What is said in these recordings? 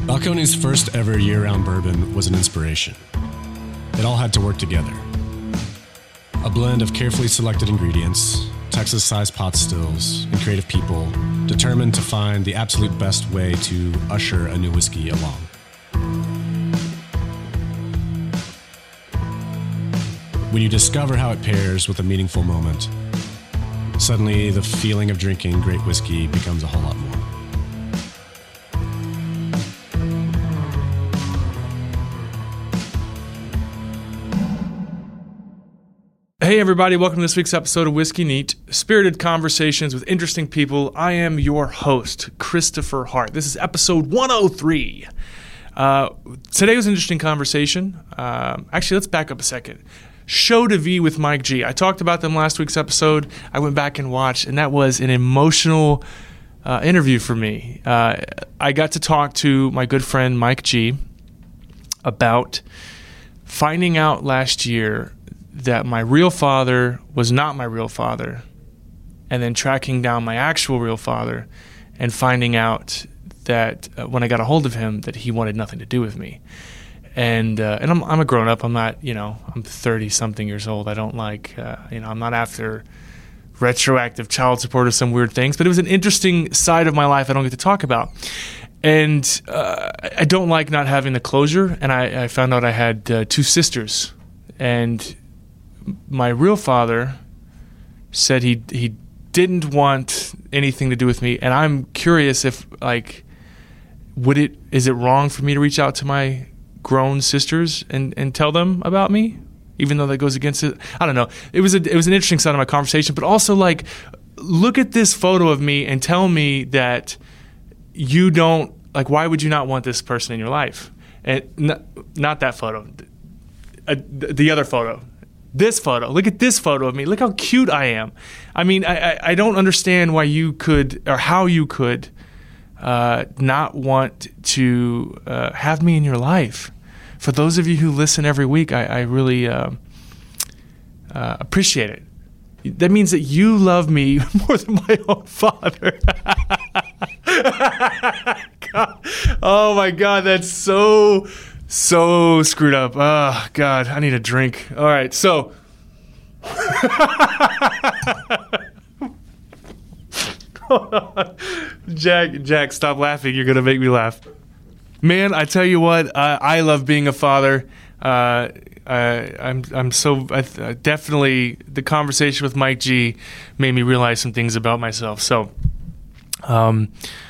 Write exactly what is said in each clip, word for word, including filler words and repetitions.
Balcones' first ever year-round bourbon was an inspiration. It all had to work together. A blend of carefully selected ingredients, Texas-sized pot stills, and creative people determined to find the absolute best way to usher a new whiskey along. When you discover how it pairs with a meaningful moment, suddenly the feeling of drinking great whiskey becomes a whole lot more. Hey everybody, welcome to this week's episode of Whiskey Neat, spirited conversations with interesting people. I am your host, Christopher Hart. This is episode one oh three. Uh, today was an interesting conversation. Um, actually, let's back up a second. Show to V with Mike G. I talked about them last week's episode. I went back and watched, and that was an emotional uh, interview for me. Uh, I got to talk to my good friend Mike G about finding out last year that my real father was not my real father, and then tracking down my actual real father and finding out that uh, when I got a hold of him that he wanted nothing to do with me. And uh, and I'm I'm a grown up. I'm not, you know, I'm thirty something years old. I don't like, uh, you know, I'm not after retroactive child support or some weird things. But it was an interesting side of my life I don't get to talk about. And uh, I don't like not having the closure. And I, I found out I had uh, two sisters, and my real father said he he didn't want anything to do with me, and I'm curious if, like, would it is it wrong for me to reach out to my grown sisters and, and tell them about me, even though that goes against it? I don't know. It was a it was an interesting side of my conversation, but also, like, look at this photo of me and tell me that you don't, like, why would you not want this person in your life? And not, not that photo, uh, the other photo. This photo. Look at this photo of me. Look how cute I am. I mean, I, I, I don't understand why you could, or how you could, uh, not want to uh, have me in your life. For those of you who listen every week, I, I really uh, uh, appreciate it. That means that you love me more than my own father. God. Oh my God, that's so... So screwed up. Oh, God, I need a drink. All right, so. Jack, Jack, stop laughing. You're going to make me laugh. Man, I tell you what, I, I love being a father. Uh, I, I'm I'm so, I, definitely, the conversation with Mike G made me realize some things about myself. So, um...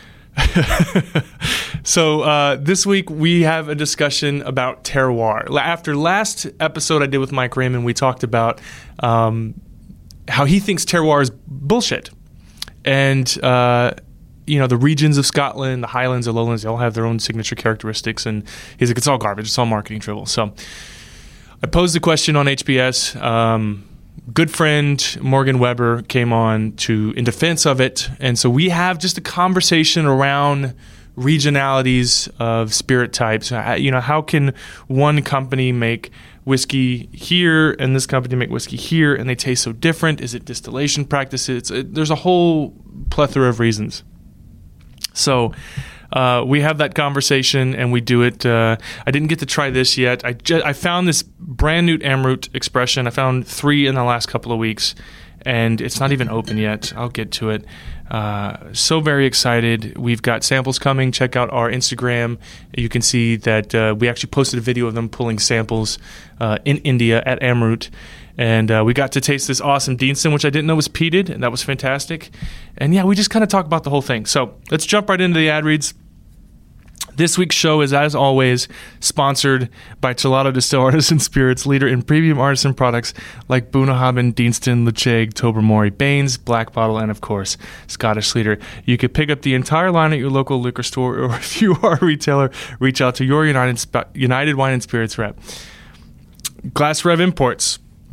So uh, this week we have a discussion about terroir. After last episode I did with Mike Raymond, we talked about um, how he thinks terroir is bullshit. And, uh, you know, the regions of Scotland, the Highlands, the Lowlands, they all have their own signature characteristics. And he's like, it's all garbage. It's all marketing drivel. So I posed the question on H B S. Um, good friend Morgan Weber came on to in defense of it. And so we have just a conversation around regionalities of spirit types. You know, how can one company make whiskey here and this company make whiskey here and they taste so different? Is it distillation practices? It, there's a whole plethora of reasons. So uh, we have that conversation and we do it. Uh, I didn't get to try this yet. I, ju- I found this brand new Amroot expression. I found three in the last couple of weeks, and it's not even open yet. I'll get to it. Uh, so very excited. We've got samples coming. Check out our Instagram. You can see that uh, we actually posted a video of them pulling samples uh, in India at Amroot. And uh, we got to taste this awesome Deanston, which I didn't know was peated, and that was fantastic. And yeah, we just kind of talk about the whole thing. So let's jump right into the ad reads. This week's show is, as always, sponsored by Chelato Distill Artisan Spirits, leader in premium artisan products like Bunnahabhain, Deanston, Lechaig, Tobermory, Baines, Black Bottle, and, of course, Scottish Leader. You could pick up the entire line at your local liquor store, or if you are a retailer, reach out to your United, Sp- United Wine and Spirits rep. Glass Rev Imports.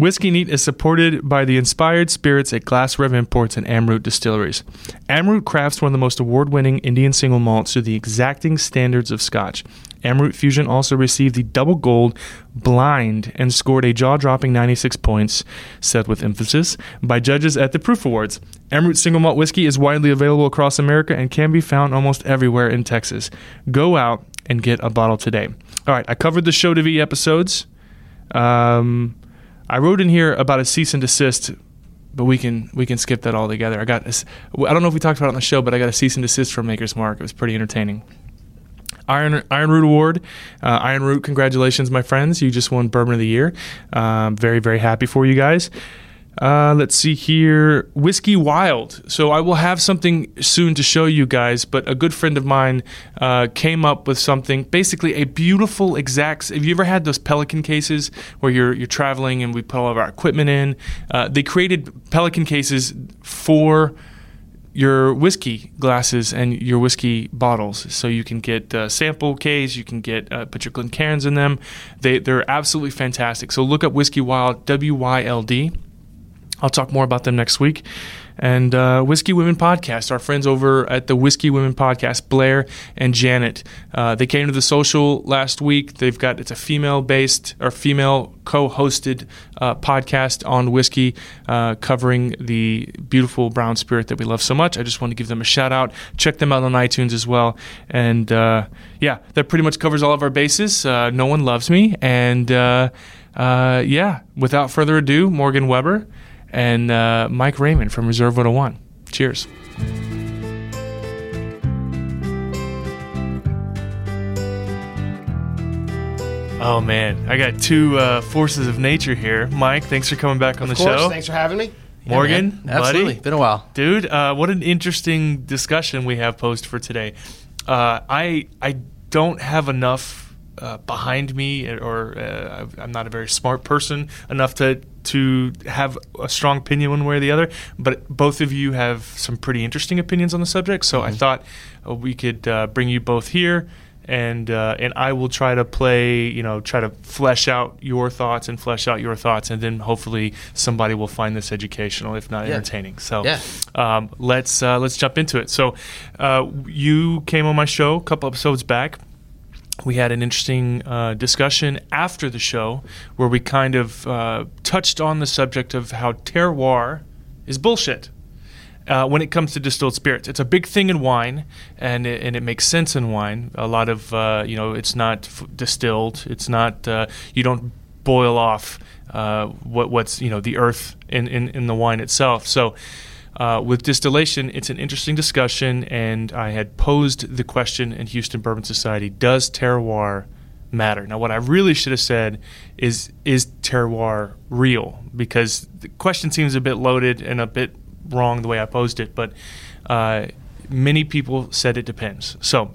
Whiskey Neat is supported by the inspired spirits at Glass Rev Imports and Amroot Distilleries. Amroot crafts one of the most award-winning Indian single malts to the exacting standards of Scotch. Amroot Fusion also received the double gold blind and scored a jaw-dropping ninety-six points, said with emphasis, by judges at the Proof Awards. Amroot single malt whiskey is widely available across America and can be found almost everywhere in Texas. Go out and get a bottle today. All right, I covered the Show to V episodes. Um, I wrote in here about a cease and desist, but we can we can skip that altogether. I got this, I don't know if we talked about it on the show, but I got a cease and desist from Maker's Mark. It was pretty entertaining. Iron Iron Root Award. Uh, Iron Root, congratulations, my friends. You just won Bourbon of the Year. Um, very, very happy for you guys. Uh, let's see here. Whiskey Wild. So I will have something soon to show you guys, but a good friend of mine uh, came up with something, basically a beautiful exact. Have you ever had those Pelican cases where you're you're traveling and we put all of our equipment in? Uh, they created Pelican cases for your whiskey glasses and your whiskey bottles, so you can get uh, sample case, you can get uh, put your Glencairns in them. They they're absolutely fantastic. So look up Whiskey Wild, W Y L D. I'll talk more about them next week. And uh, Whiskey Women Podcast, our friends over at the Whiskey Women Podcast, Blair and Janet. Uh, they came to the social last week. They've got, it's a female-based or female co-hosted uh, podcast on whiskey, uh, covering the beautiful brown spirit that we love so much. I just want to give them a shout-out. Check them out on iTunes as well. And, uh, yeah, that pretty much covers all of our bases. Uh, no One Loves Me. And, uh, uh, yeah, without further ado, Morgan Weber and uh, Mike Raymond from Reserve one oh one. Cheers. Oh, man. I got two uh, forces of nature here. Mike, thanks for coming back on of the course, show. Thanks for having me. Morgan, yeah, absolutely. buddy. Been a while. Dude, uh, what an interesting discussion we have posed for today. Uh, I I don't have enough uh, behind me, or uh, I'm not a very smart person enough to to have a strong opinion one way or the other, but both of you have some pretty interesting opinions on the subject, so mm-hmm. I thought uh, we could uh, bring you both here, and uh, and I will try to play, you know, try to flesh out your thoughts and flesh out your thoughts, and then hopefully somebody will find this educational, if not yeah. entertaining. So yeah. um, let's uh, let's jump into it. So uh, you came on my show a couple episodes back. We had an interesting uh, discussion after the show where we kind of uh, touched on the subject of how terroir is bullshit uh, when it comes to distilled spirits. It's a big thing in wine, and it, and it makes sense in wine. A lot of, uh, you know, it's not f- distilled. It's not, uh, you don't boil off uh, what what's, you know, the earth in, in, in the wine itself. So Uh, with distillation, it's an interesting discussion, and I had posed the question in Houston Bourbon Society, does terroir matter? Now, what I really should have said is, is terroir real? Because the question seems a bit loaded and a bit wrong the way I posed it, but uh, many people said it depends. So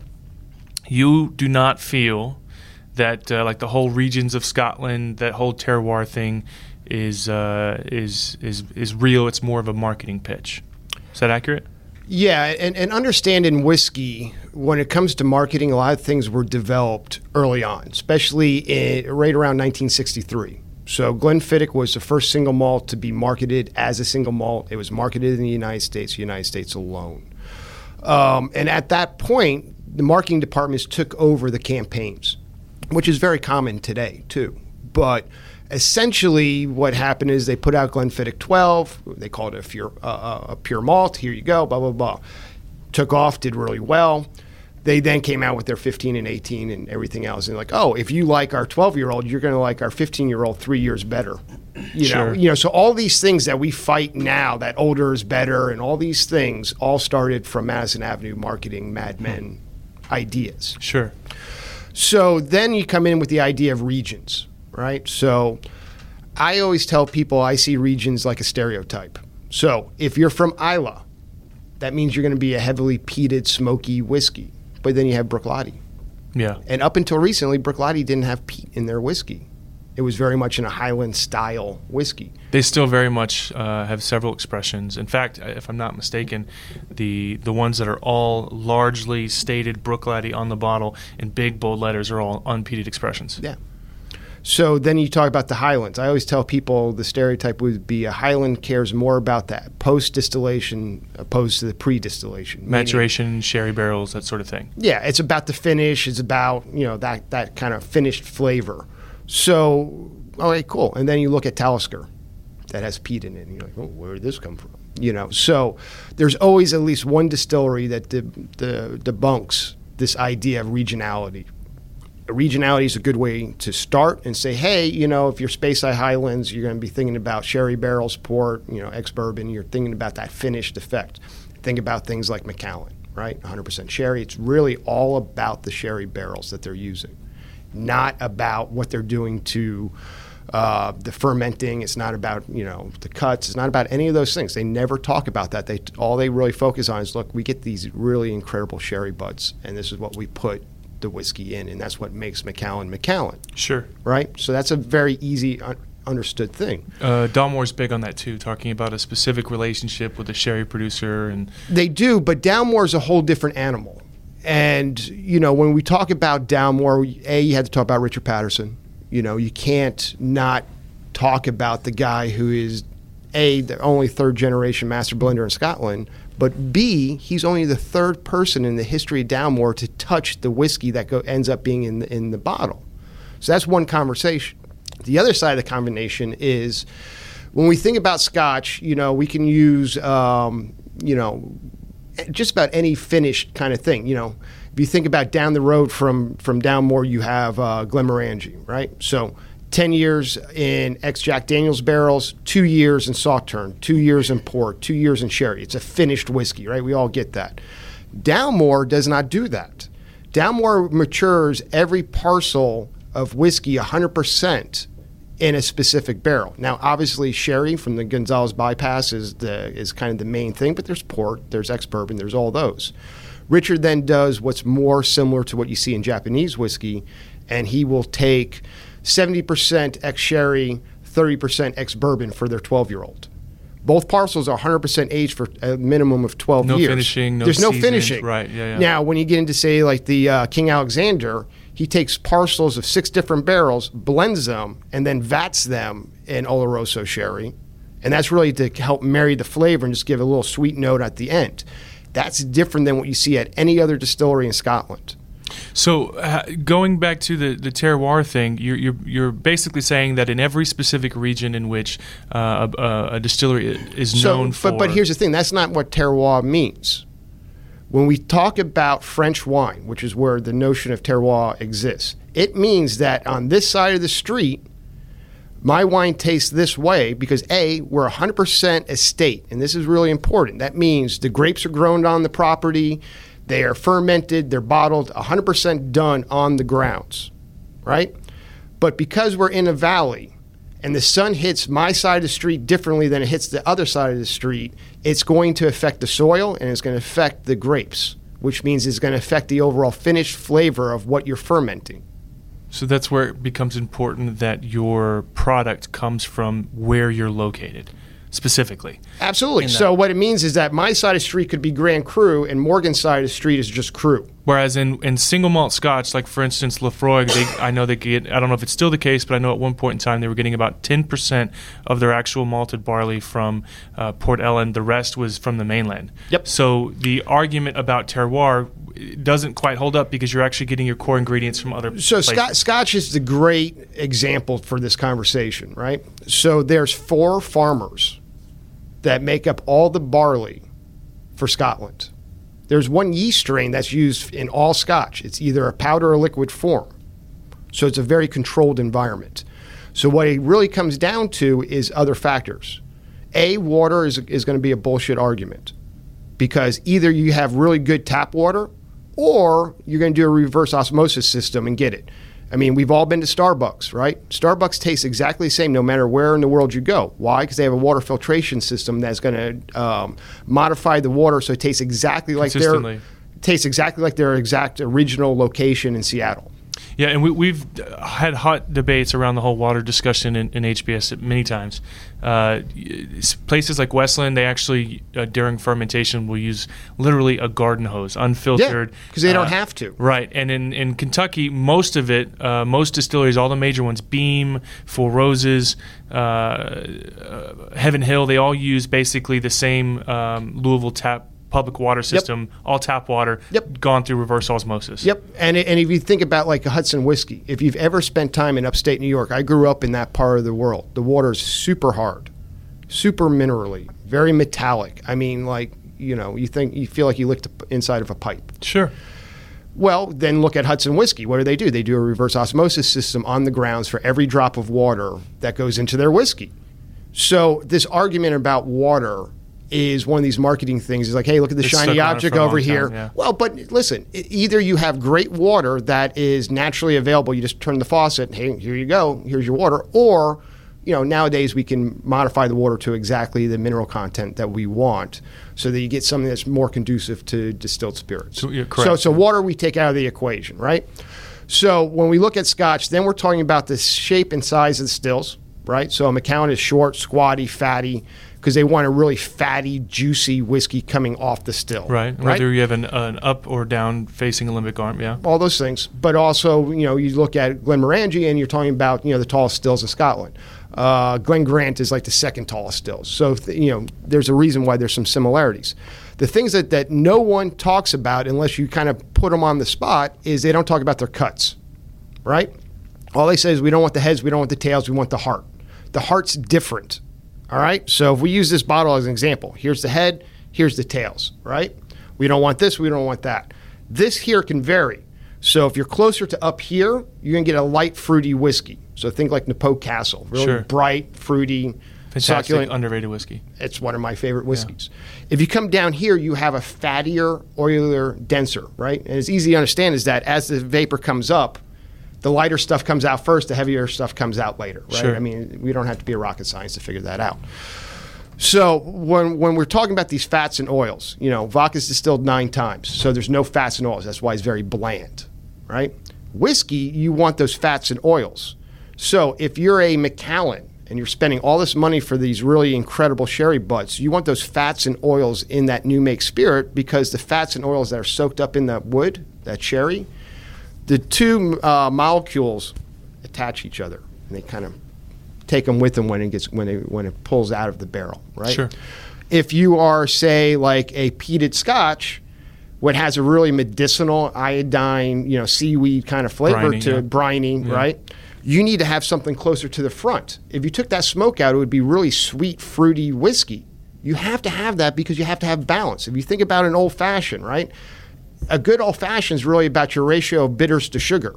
you do not feel that, uh, like the whole regions of Scotland, that whole terroir thing, is uh, is is is real. It's more of a marketing pitch. Is that accurate? Yeah, and, and understand in whiskey, when it comes to marketing, a lot of things were developed early on, especially in, right around nineteen sixty-three. So Glenfiddich was the first single malt to be marketed as a single malt. It was marketed in the United States, the United States alone. Um, and at that point, the marketing departments took over the campaigns, which is very common today too. But essentially, what happened is they put out Glenfiddich twelve. They called it a pure, uh, a pure malt. Here you go, blah, blah, blah. Took off, did really well. They then came out with their fifteen and eighteen and everything else. And like, oh, if you like our twelve-year-old, you're going to like our fifteen-year-old three years better. You sure. know, you know. So all these things that we fight now, that older is better, and all these things all started from Madison Avenue marketing Mad Men ideas. Sure. So then you come in with the idea of regions. Right? So I always tell people I see regions like a stereotype. So if you're from Islay, that means you're going to be a heavily peated, smoky whiskey. But then you have Bruichladdich. Yeah. And up until recently, Bruichladdich didn't have peat in their whiskey. It was very much in a Highland-style whiskey. They still very much uh, have several expressions. In fact, if I'm not mistaken, the the ones that are all largely stated Bruichladdich on the bottle in big, bold letters are all unpeated expressions. Yeah. So then you talk about the Highlands. I always tell people the stereotype would be a Highland cares more about that post-distillation opposed to the pre-distillation. Maturation, Meaning, sherry barrels, that sort of thing. Yeah, it's about the finish. It's about, you know, that, that kind of finished flavor. So, okay, cool. And then you look at Talisker that has peat in it. And you're like, oh, where did this come from? You know, so there's always at least one distillery that de- de- debunks this idea of regionality. Regionality is a good way to start and say, hey, you know, if you're Speyside Highlands, you're going to be thinking about sherry barrels, port, you know, ex-bourbon. You're thinking about that finished effect. Think about things like Macallan, right? one hundred percent sherry. It's really all about the sherry barrels that they're using, not about what they're doing to uh, the fermenting. It's not about, you know, the cuts. It's not about any of those things. They never talk about that. They all they really focus on is, look, we get these really incredible sherry buds, and this is what we put the whiskey in, and that's what makes Macallan Macallan. Sure. Right? So that's a very easy, un- understood thing. Uh, Dalmore's big on that too, talking about a specific relationship with a sherry producer. And They do, but Dalmore is a whole different animal. And, you know, when we talk about Dalmore, A, you had to talk about Richard Patterson. You know, you can't not talk about the guy who is, A, the only third-generation master blender in Scotland, but B, he's only the third person in the history of Dalmore to touch the whiskey that go, ends up being in the, in the bottle. So that's one conversation. The other side of the combination is when we think about Scotch, you know, we can use, um, you know, just about any finished kind of thing. You know, if you think about down the road from, from Dalmore, you have uh, Glenmorangie, right? So ten years in ex-Jack Daniels barrels, two years in Sauterne, two years in port, two years in sherry. It's a finished whiskey, right? We all get that. Dalmore does not do that. Dalmore matures every parcel of whiskey one hundred percent in a specific barrel. Now, obviously, sherry from the Gonzales bypass is the is kind of the main thing, but there's port, there's ex-bourbon, there's all those. Richard then does what's more similar to what you see in Japanese whiskey, and he will take seventy percent ex-sherry, thirty percent ex-bourbon for their twelve-year-old. Both parcels are one hundred percent aged for a minimum of twelve no years. No finishing, no There's no seasoning. finishing. Right, yeah, yeah. Now, when you get into, say, like the uh, King Alexander, he takes parcels of six different barrels, blends them, and then vats them in Oloroso sherry. And that's really to help marry the flavor and just give a little sweet note at the end. That's different than what you see at any other distillery in Scotland. So uh, going back to the, the terroir thing, you're, you're you're basically saying that in every specific region in which uh, a, a distillery is so, known for... But, but here's the thing. That's not what terroir means. When we talk about French wine, which is where the notion of terroir exists, it means that on this side of the street, my wine tastes this way because, A, we're one hundred percent estate, and this is really important. That means the grapes are grown on the property, they are fermented, they're bottled, one hundred percent done on the grounds, right? But because we're in a valley and the sun hits my side of the street differently than it hits the other side of the street, it's going to affect the soil and it's going to affect the grapes, which means it's going to affect the overall finished flavor of what you're fermenting. So that's where it becomes important that your product comes from where you're located, specifically. Absolutely. So what it means is that my side of the street could be Grand Cru and Morgan's side of the street is just Cru. Whereas in, in single malt Scotch, like for instance Laphroaig, they, I know they get, I don't know if it's still the case, but I know at one point in time they were getting about ten percent of their actual malted barley from uh, Port Ellen. The rest was from the mainland. Yep. So the argument about terroir doesn't quite hold up because you're actually getting your core ingredients from other So places. Scotch, Scotch is the great example for this conversation, right? So there's four farmers that make up all the barley for Scotland. There's one yeast strain that's used in all Scotch. It's either a powder or liquid form. So it's a very controlled environment. So what it really comes down to is other factors. A, water is, is going to be a bullshit argument because either you have really good tap water or you're going to do a reverse osmosis system and get it. I mean, we've all been to Starbucks, right? Starbucks tastes exactly the same no matter where in the world you go. Why? Because they have a water filtration system that's going to um, modify the water so it tastes exactly like their tastes exactly like their exact original location in Seattle. Yeah, and we, we've had hot debates around the whole water discussion in, in H B S many times. Uh, places like Westland, they actually, uh, during fermentation, will use literally a garden hose, unfiltered. Yeah, because they don't uh, have to. Right, and in, in Kentucky, most of it, uh, most distilleries, all the major ones, Beam, Four Roses, uh, uh, Heaven Hill, they all use basically the same um, Louisville tap public water system, yep. all tap water, yep. gone through reverse osmosis. Yep, and and if you think about like a Hudson whiskey, if you've ever spent time in upstate New York, I grew up in that part of the world. The water is super hard, super minerally, very metallic. I mean, like, you know, you think you feel like you licked the inside of a pipe. Sure. Well, then look at Hudson whiskey. What do they do? They do a reverse osmosis system on the grounds for every drop of water that goes into their whiskey. So this argument about water is one of these marketing things. It's like, hey, look at the it's shiny object over here. Time, yeah. Well, but listen, either you have great water that is naturally available, you just turn the faucet, and hey, here you go, here's your water, or, you know, nowadays we can modify the water to exactly the mineral content that we want so that you get something that's more conducive to distilled spirits. So, you're correct. So, so water we take out of the equation, right? So when we look at Scotch, then we're talking about the shape and size of the stills, right? So a Macallan is short, squatty, fatty, because they want a really fatty, juicy whiskey coming off the still. Right. right? Whether you have an, an up or down facing alembic arm, yeah. All those things. But also, you know, you look at Glenmorangie and you're talking about, you know, the tallest stills in Scotland. Uh, Glen Grant is like the second tallest stills. So, th- you know, there's a reason why there's some similarities. The things that, that no one talks about unless you kind of put them on the spot is they don't talk about their cuts, right? All they say is we don't want the heads, we don't want the tails, we want the heart. The heart's different. All right, so if we use this bottle as an example, here's the head, here's the tails, right? We don't want this, we don't want that. This here can vary. So if you're closer to up here, you're going to get a light, fruity whiskey. So think like Napo Castle, really sure. bright, fruity, fantastic, succulent. Underrated whiskey. It's one of my favorite whiskeys. Yeah. If you come down here, you have a fattier, oilier, denser, right? And it's easy to understand is that as the vapor comes up, the lighter stuff comes out first, the heavier stuff comes out later, right? Sure. I mean, we don't have to be a rocket science to figure that out. So when when we're talking about these fats and oils, you know, vodka's distilled nine times, so there's no fats and oils. That's why it's very bland, right? Whiskey, you want those fats and oils. So if you're a Macallan and you're spending all this money for these really incredible sherry butts, you want those fats and oils in that new make spirit because the fats and oils that are soaked up in that wood, that sherry, the two uh, molecules attach each other, and they kind of take them with them when it gets when it when it pulls out of the barrel, right? Sure. If you are, say, like a peated Scotch, what has a really medicinal iodine, you know, seaweed kind of flavor briny, to yeah. briny, yeah. right? You need to have something closer to the front. If you took that smoke out, it would be really sweet, fruity whiskey. You have to have that because you have to have balance. If you think about an old fashioned, right? A good old-fashioned is really about your ratio of bitters to sugar,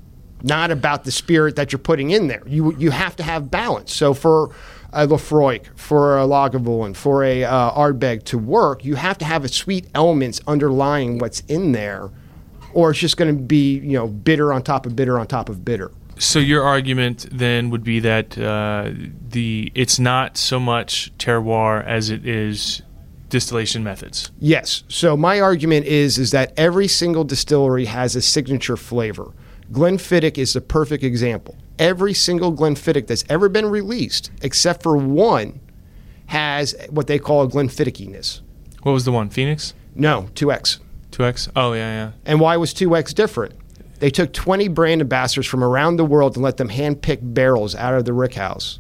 not about the spirit that you're putting in there. You you have to have balance. So for a Lafroig, for a Lagavulin, for a uh, Ardbeg to work, you have to have a sweet elements underlying what's in there, or it's just going to be, you know, bitter on top of bitter on top of bitter. So your argument then would be that uh, the it's not so much terroir as it is distillation methods. Yes. So my argument is is that every single distillery has a signature flavor. Glenfiddich is the perfect example. Every single Glenfiddich that's ever been released, except for one, has what they call a Glenfiddiciness. What was the one? Phoenix? No, two X. two X? Oh, yeah, yeah. And why was two X different? They took twenty brand ambassadors from around the world and let them hand-pick barrels out of the rickhouse.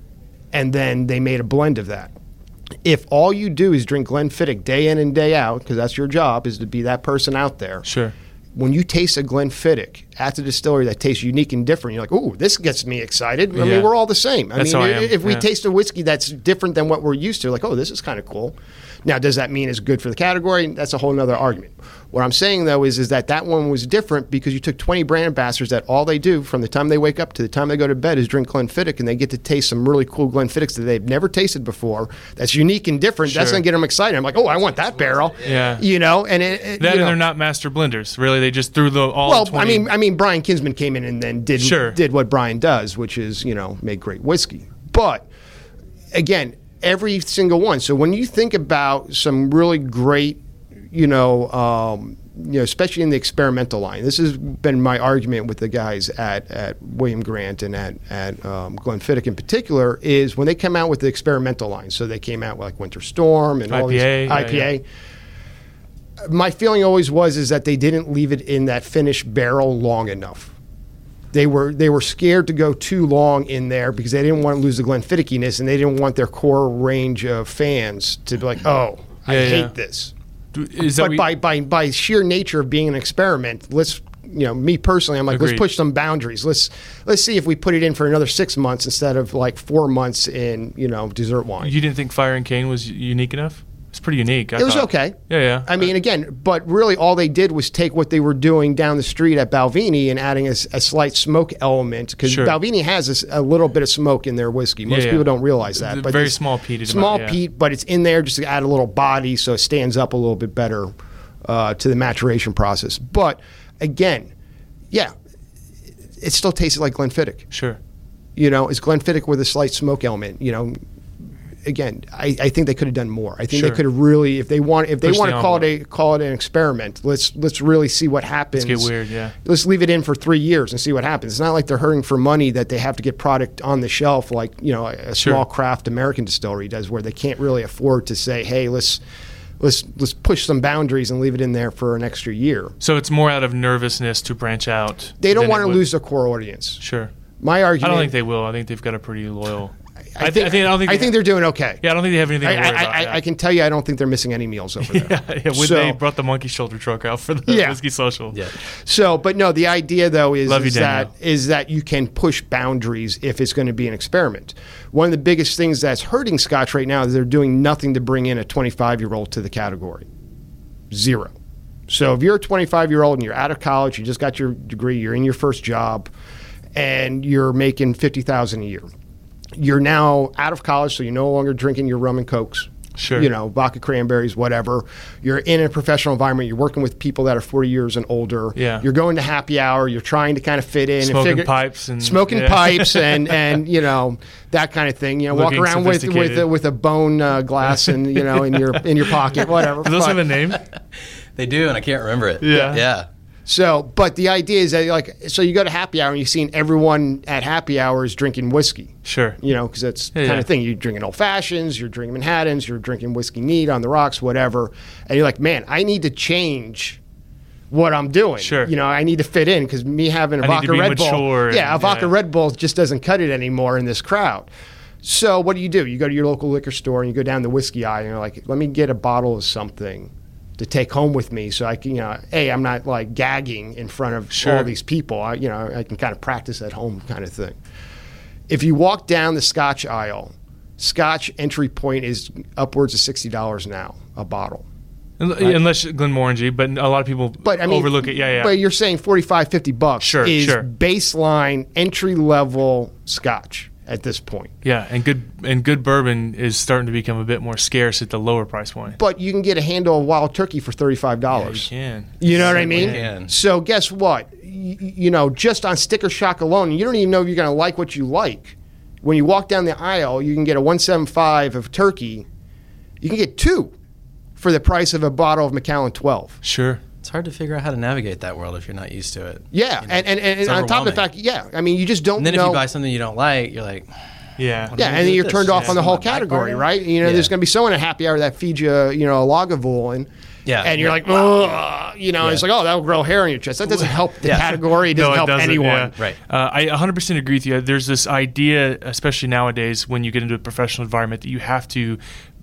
And then they made a blend of that. If all you do is drink Glenfiddich day in and day out, because that's your job, is to be that person out there. Sure. When you taste a Glenfiddich at the distillery that tastes unique and different, you're like, ooh, this gets me excited. I Yeah. mean, we're all the same. I That's mean, how I am. if we Yeah. taste a whiskey that's different than what we're used to, like, oh, this is kind of cool. Now, does that mean it's good for the category? That's a whole nother argument. What I'm saying, though, is, is that that one was different because you took twenty brand ambassadors that all they do from the time they wake up to the time they go to bed is drink Glenfiddich, and they get to taste some really cool Glenfiddichs that they've never tasted before. That's unique and different. Sure. That's going to get them excited. I'm like, oh, I want that barrel. Yeah. You know, and it, it, That you and know. they're not master blenders. Really, they just threw the all Well, twenty. I mean, I mean, Brian Kinsman came in and then did Sure. did what Brian does, which is, you know, make great whiskey. But again, every single one. So when you think about some really great, you know, um, you know, especially in the experimental line. This has been my argument with the guys at, at William Grant and at, at um, Glenfiddich in particular, is when they come out with the experimental line. So they came out with like Winter Storm and all I P A, these yeah, I P A. yeah. My feeling always was is that they didn't leave it in that finished barrel long enough. They were they were scared to go too long in there because they didn't want to lose the Glenfiddichyness, and they didn't want their core range of fans to be like, oh, I Yeah, hate yeah. this. Is that But we- by, by by sheer nature of being an experiment, let's you know me personally, I'm like, Agreed. let's push some boundaries. Let's let's see if we put it in for another six months instead of like four months in you know dessert wine. you didn't think Fire and Cane was unique enough? It's pretty unique. I It was thought. okay. Yeah, yeah. I mean, again, but really all they did was take what they were doing down the street at Balvenie and adding a, a slight smoke element, because Sure. Balvenie has a, s- a little bit of smoke in their whiskey. Most Yeah, yeah. people don't realize that. The But very it's small peated Small amount, yeah. peat, but it's in there just to add a little body so it stands up a little bit better uh, to the maturation process. But again, yeah, it still tasted like Glenfiddich. Sure. You know, it's Glenfiddich with a slight smoke element. You know, again, I, I think they could have done more. I think Sure. they could have really, if they want, if they Push want the to call it a call it an experiment, let's let's really see what happens. Let's get weird, yeah. Let's leave it in for three years and see what happens. It's not like they're hurting for money that they have to get product on the shelf like you know a, a Sure. small craft American distillery does, where they can't really afford to say, hey, let's let's let's push some boundaries and leave it in there for an extra year. So it's more out of nervousness to branch out. They don't than want it to would- lose their core audience. Sure. My I argument. don't think they will. I think they've got a pretty loyal. I, I, think, thi- I think. I don't think. I they- think they're doing okay. Yeah, I don't think they have anything I, to worry I, about. I, yeah. I can tell you, I don't think they're missing any meals over there. Yeah, yeah. When So- they brought the monkey shoulder truck out for the Yeah. whiskey social. Yeah. So, but no, the idea though is, Love you, is that Daniel. is that you can push boundaries if it's going to be an experiment. One of the biggest things that's hurting Scotch right now is they're doing nothing to bring in a twenty-five-year-old to the category. Zero. So if you're a twenty-five-year-old and you're out of college, you just got your degree, you're in your first job, and you're making fifty thousand dollars a year. You're now out of college, so you're no longer drinking your rum and cokes. Sure. You know, vodka cranberries, whatever. You're in a professional environment. You're working with people that are forty years and older. Yeah. You're going to happy hour. You're trying to kind of fit in. Smoking and figure, pipes and- smoking yeah. pipes and, and you know that kind of thing. You know, walk Looking around with with sophisticated. a, with a bone uh, glass and you know in your in your pocket, whatever. Do those But- have a name? They do, and I can't remember it. Yeah. Yeah. So, but the idea is that like, so you go to happy hour and you're seeing everyone at happy hour is drinking whiskey. Sure. You know, because that's the Yeah, kind yeah. of thing. You're drinking old fashions, you're drinking Manhattans, you're drinking whiskey neat on the rocks, whatever. And you're like, man, I need to change what I'm doing. Sure. You know, I need to fit in because me having a I need to vodka be Red Bull. mature Yeah, a and- vodka yeah. Red Bull just doesn't cut it anymore in this crowd. So what do you do? You go to your local liquor store and you go down the whiskey aisle and you're like, let me get a bottle of something to take home with me so I can, you know, A, I'm not like gagging in front of Sure. all these people. I, you know, I can kind of practice at home kind of thing. If you walk down the Scotch aisle, Scotch entry point is upwards of sixty dollars now, a bottle. Unless Glenmorangie, but a lot of people But I mean, overlook it. Yeah, yeah. But you're saying forty-five, fifty bucks Sure, is sure. baseline entry level Scotch at this point. Yeah, and good and good bourbon is starting to become a bit more scarce at the lower price point. But you can get a handle of Wild Turkey for thirty-five dollars. You can. You know what I Certainly mean? can. So guess what? Y- you know, just on sticker shock alone, you don't even know if you're going to like what you like. When you walk down the aisle, you can get a one seventy-five of turkey. You can get two for the price of a bottle of Macallan twelve. Sure. It's hard to figure out how to navigate that world if you're not used to it. Yeah, You know, and, and, and, it's on top of the overwhelming. fact, yeah, I mean, you just don't And then know. if you buy something you don't like, you're like, Yeah. yeah, do and then with you're this? turned off Yeah. on the whole My back category, burner? right? You know, Yeah. there's going to be someone at happy hour that feeds you, you know, a Lagavulin. Yeah. And you're like, oh, you know, Yeah. it's like, oh, that'll grow hair on your chest. That doesn't help the Yeah. category. It doesn't No, it help doesn't, anyone. yeah. Right. Uh, I one hundred percent agree with you. There's this idea, especially nowadays, when you get into a professional environment, that you have to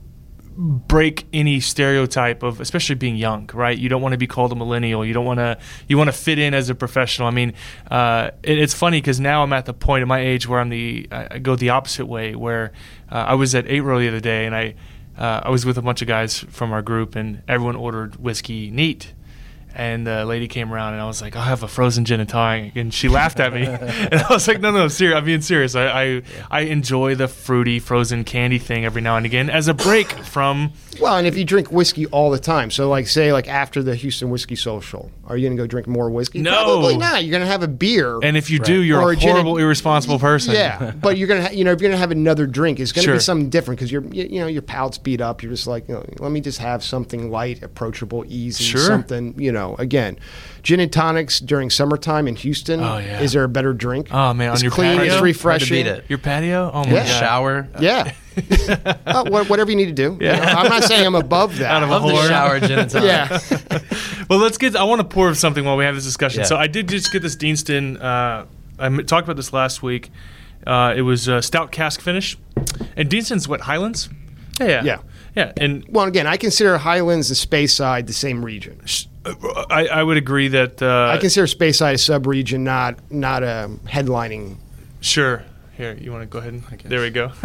break any stereotype of, especially being young, right? You don't want to be called a millennial. You don't want to. You want to fit in as a professional. I mean, uh, it, it's funny because now I'm at the point in my age where I'm the. I, I go the opposite way. Where uh, I was at eight row the other day, and I. Uh, I was with a bunch of guys from our group, and everyone ordered whiskey neat. And the lady came around, and I was like, "I'll have a frozen gin and tonic," and she laughed at me. And I was like, "No, no, serious. I'm being serious. I, I, I enjoy the fruity frozen candy thing every now and again as a break from." Well, and if you drink whiskey all the time, so like say like after the Houston Whiskey Social, are you going to go drink more whiskey? No. Probably not. You're going to have a beer. And if you do, you're Or a a gin and- horrible, irresponsible person. Yeah, but you're gonna, ha- you know, if you're gonna have another drink, it's gonna Sure. be something different because you're, you, you know, your palate's beat up. You're just like, you know, let me just have something light, approachable, easy, Sure. something, you know. know, again, gin and tonics during summertime in Houston. Oh, yeah. Is there a better drink? Oh, man, on It's your clean, patio? it's refreshing. Hard to beat it. Your patio? Oh, my Yeah. God. Shower. Yeah. Oh, wha- whatever you need to do. Yeah. You know, I'm not saying I'm above that. Out of a Love the whore. shower gin and tonic. Yeah. Well, let's get. I want to pour something while we have this discussion. Yeah. So I did just get this Deanston. Uh, I m- talked about this last week. Uh, it was a stout cask finish, and Deanston's what, Highlands? Yeah, yeah, Yeah. yeah. And Well, again, I consider Highlands and Speyside the same region. I, I would agree that. Uh, I consider Speyside a sub-region, not not a headlining. Sure. Here, you want to go ahead and there we go.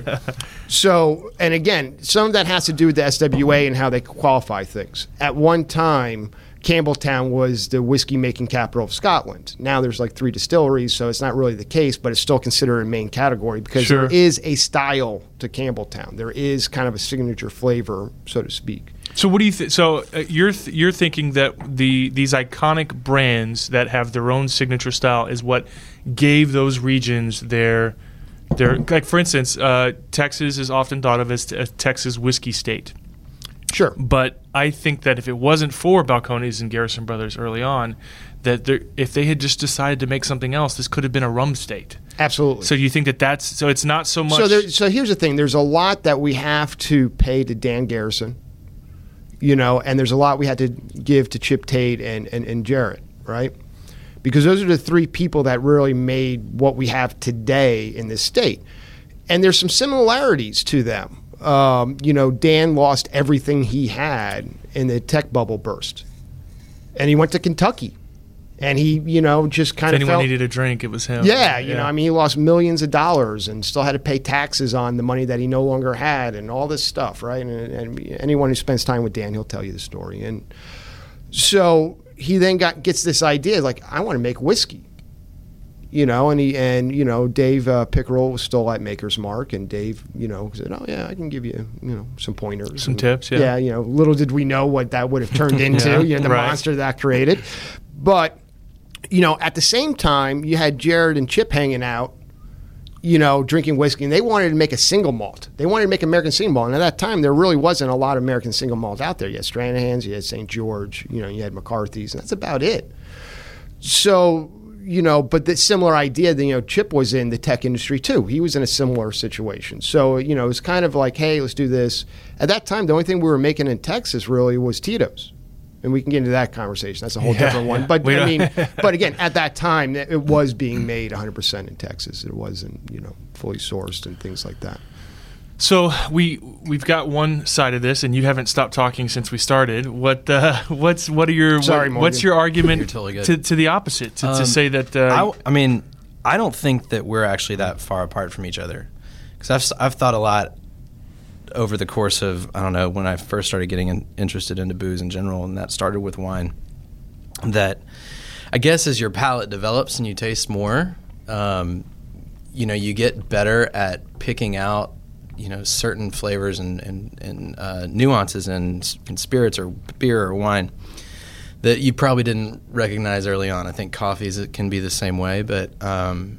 So, and again, some of that has to do with the S W A and how they qualify things. At one time, Campbelltown was the whiskey making capital of Scotland. Now there's like three distilleries, so it's not really the case, but it's still considered a main category because Sure. there is a style to Campbelltown. There is kind of a signature flavor, so to speak. So what do you think? So uh, you're th- you're thinking that the these iconic brands that have their own signature style is what gave those regions their their like for instance, uh, Texas is often thought of as a Texas whiskey state. Sure. But I think that if it wasn't for Balcones and Garrison Brothers early on, that there, if they had just decided to make something else, this could have been a rum state. Absolutely. So you think that that's so it's not so much. So, there, so here's the thing. There's a lot that we have to pay to Dan Garrison, you know, and there's a lot we had to give to Chip Tate and, and, and Jarrett, right? Because those are the three people that really made what we have today in this state. And there's some similarities to them. Um, you know, Dan lost everything he had in the tech bubble burst. And he went to Kentucky. And he, you know, just if kind of anyone felt... needed a drink, it was him. Yeah, you know, I mean, he lost millions of dollars and still had to pay taxes on the money that he no longer had and all this stuff, right? And, and anyone who spends time with Dan, he'll tell you the story. And so he then got gets this idea, like, I want to make whiskey, you know, and he and you know, Dave uh, Pickerel was still at Maker's Mark, and Dave, you know, said, "Oh yeah, I can give you, you know, some pointers, Some and, tips, yeah. yeah, you know, little did we know what that would have turned into, Yeah, you know, the right. monster that created, but." You know, at the same time, you had Jared and Chip hanging out, you know, drinking whiskey, and they wanted to make a single malt. They wanted to make American single malt. And at that time, there really wasn't a lot of American single malt out there. You had Stranahan's, you had Saint George, you know, you had McCarthy's, and that's about it. So, you know, but the similar idea that, you know, Chip was in the tech industry too. He was in a similar situation. So, you know, it was kind of like, hey, let's do this. At that time, the only thing we were making in Texas really was Tito's. And we can get into that conversation. That's a whole Yeah, different one. yeah. But We I don't- mean, but again, at that time, it was being made one hundred percent in Texas. It wasn't, you know, fully sourced and things like that. So we we've got one side of this, and you haven't stopped talking since we started. What uh, what's what are your Sorry, what, what's Morgan. your argument You're totally good. to to the opposite to, to Um, say that uh, I, I mean, I don't think that we're actually that far apart from each other. Because I've, s- I've thought a lot over the course of, I don't know, when I first started getting in, interested into booze in general, and that started with wine, that I guess as your palate develops and you taste more, um, you know, you get better at picking out, you know, certain flavors and, and, and uh, nuances in, in spirits or beer or wine that you probably didn't recognize early on. I think coffees it can be the same way, but um,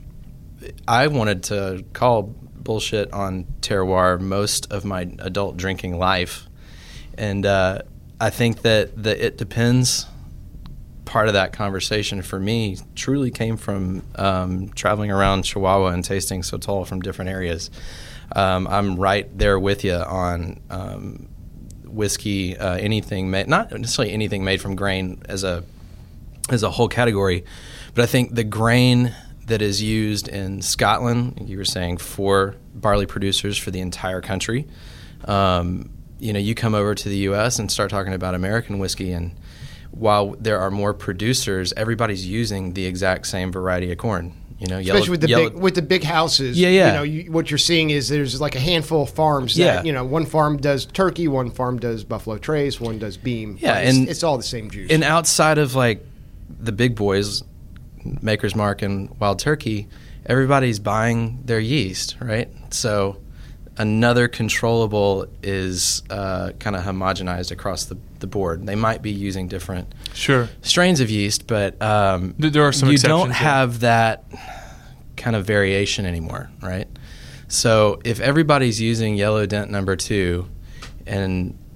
I wanted to call bullshit on terroir most of my adult drinking life, and uh, I think that the it depends part of that conversation for me truly came from um, traveling around Chihuahua and tasting Sotol from different areas. Um, I'm right there with you on um, whiskey, uh, anything made, not necessarily anything made from grain as a as a whole category, but I think the grain that is used in Scotland, you were saying four barley producers for the entire country. Um, you know, you come over to the U S and start talking about American whiskey, and while there are more producers, everybody's using the exact same variety of corn. You know, yellow, Especially with the yellow, big with the big houses. Yeah, yeah. You know, you, what you're seeing is there's like a handful of farms. Yeah. That, you know, one farm does turkey, one farm does Buffalo Trace, one does Beam. Yeah, But it's, and- it's all the same juice. and outside of like the big boys, Maker's Mark and Wild Turkey, everybody's buying their yeast, right? So another controllable is uh, kind of homogenized across the, the board. They might be using different sure strains of yeast, but um, Th- there are some you exceptions, don't yeah. have that kind of variation anymore, right? So if everybody's using yellow dent number two and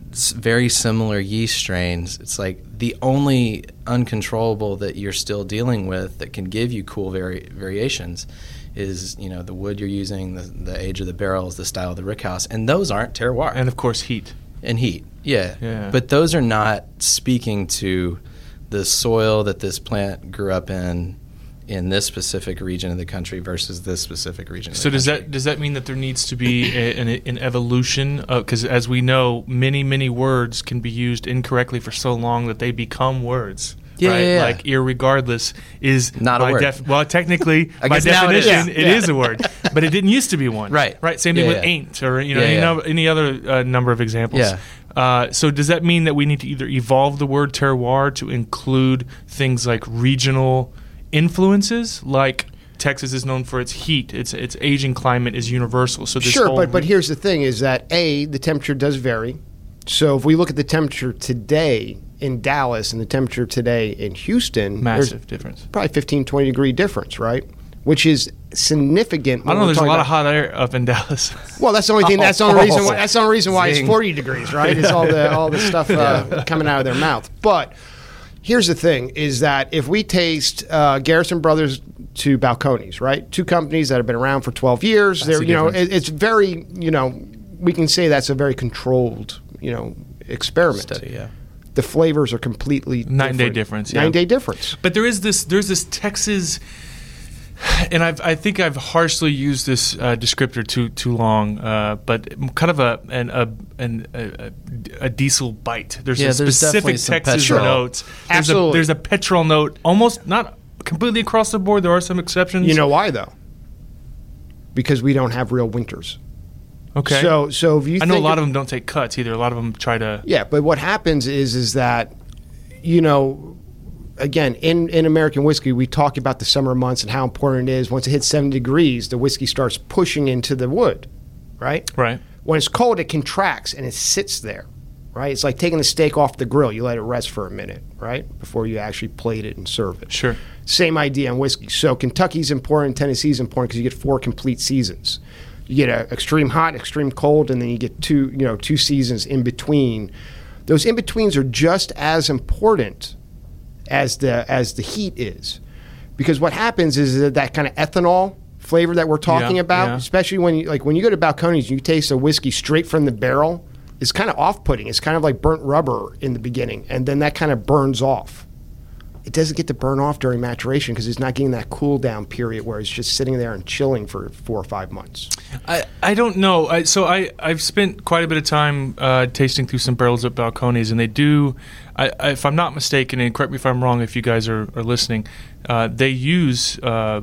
s- very similar yeast strains. It's like the only uncontrollable that you're still dealing with that can give you cool vari- variations is, you know, the wood you're using, the, the age of the barrels, the style of the rickhouse, and those aren't terroir. And of course, heat. And heat, yeah. Yeah. But those are not speaking to the soil that this plant grew up in, in this specific region of the country versus this specific region. Of So the does country. that does that mean that there needs to be a, an, an evolution? Because as we know, many many words can be used incorrectly for so long that they become words. Yeah, right? yeah, yeah. Like irregardless is Not a by word. Def- well, technically, I by guess now it is. definition, Yeah. it is a word, but it didn't used to be one. Right. Right. Same thing Yeah, with yeah. ain't, or you know, Yeah, any, yeah. no- any other uh, number of examples. Yeah. Uh, so does that mean that we need to either evolve the word terroir to include things like regional influences, like Texas is known for its heat, its its aging climate is universal. So this Sure, whole but but here's the thing: is that A, the temperature does vary. So if we look at the temperature today in Dallas and the temperature today in Houston, massive there's difference. probably fifteen, twenty degree difference, right? Which is significant. I don't know. There's a lot of hot air up in Dallas. Well, that's the only thing. That's the only reason. Why, that's the only reason why it's Zing. forty degrees, right? It's all the all the stuff uh, coming out of their mouth. But here's the thing: is that if we taste uh, Garrison Brothers to Balcones, right? Two companies that have been around for twelve years. That's They're, the you know, difference. it, it's very, you know, we can say that's a very controlled, you know, experiment. Study, yeah. The flavors are completely Night and day different. difference, yeah. Night and day difference. But there is this. There's this Texas, and I've, I think I've harshly used this uh, descriptor too too long. Uh, but kind of a an, a, an, a a diesel bite. There's Yeah, a there's definitely specific some Texas petrol. notes. There's Absolutely. A, there's a petrol note, almost not completely across the board. There are some exceptions. You know why though? Because we don't have real winters. Okay. So so if you I know a think lot of them don't take cuts either. A lot of them try to. Yeah, but what happens is is that, you know, again, in, in American whiskey, we talk about the summer months and how important it is. Once it hits seventy degrees, the whiskey starts pushing into the wood, right? Right. When it's cold, it contracts and it sits there, right? It's like taking the steak off the grill. You let it rest for a minute, right, before you actually plate it and serve it. Sure. Same idea on whiskey. So Kentucky's important, Tennessee's important because you get four complete seasons. You get a extreme hot, extreme cold, and then you get two, you know, two seasons in between. Those in betweens are just as important as the as the heat is, because what happens is that, that kind of ethanol flavor that we're talking Yeah, about, yeah. especially especially when you like when you go to Balcones, and you taste a whiskey straight from the barrel. It's kind of off-putting. It's kind of like burnt rubber in the beginning, and then that kind of burns off. It doesn't get to burn off during maturation because it's not getting that cool down period where it's just sitting there and chilling for four or five months. I, I don't know. I, so I, I've spent quite a bit of time uh, tasting through some barrels at Balcones, and they do, I, I, if I'm not mistaken, and correct me if I'm wrong if you guys are, are listening, uh, they use uh,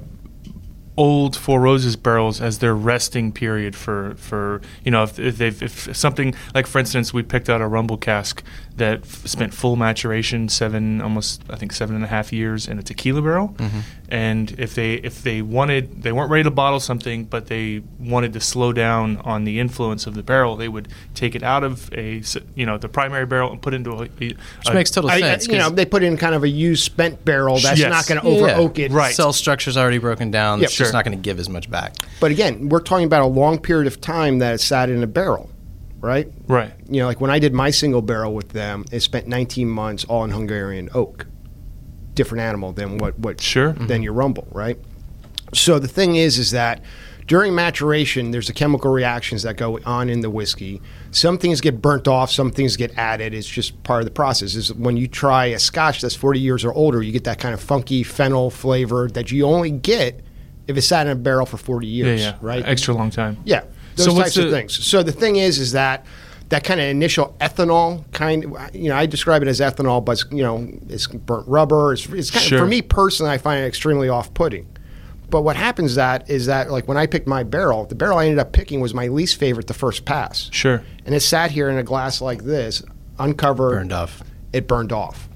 old Four Roses barrels as their resting period for, for you know, if, if, they've, if something, like for instance, we picked out a rumble cask that f- spent full maturation, seven, almost, I think seven and a half years in a tequila barrel. Mm-hmm. And if they if they wanted, they weren't ready to bottle something, but they wanted to slow down on the influence of the barrel, they would take it out of a, s- you know, the primary barrel and put it into a, a Which makes total I, I- sense. you know, 'cause they put in kind of a used spent barrel that's Yes. not going to Yeah, over yeah. oak it. Right. cell structure's already broken down. Yep. It's just Sure. not going to give as much back. But again, we're talking about a long period of time that it sat in a barrel, right? right. You know, like when I did my single barrel with them, it spent nineteen months all in Hungarian oak. Different animal than what, what Sure. than your rumble, right? So the thing is, is that during maturation, there's the chemical reactions that go on in the whiskey. Some things get burnt off, some things get added. It's just part of the process. Is when you try a Scotch that's forty years or older, you get that kind of funky fennel flavor that you only get if it's sat in a barrel for forty years, Yeah, yeah. right? Extra long time. Yeah, those So what's types of the- things. So the thing is, is that that kind of initial ethanol kind, you know, I describe it as ethanol, but it's, you know, it's burnt rubber. It's, it's kind Sure. of, for me personally, I find it extremely off-putting. But what happens that is that like when I picked my barrel, the barrel I ended up picking was my least favorite the first pass, Sure. and it sat here in a glass like this, uncovered, Burned off. It burned off,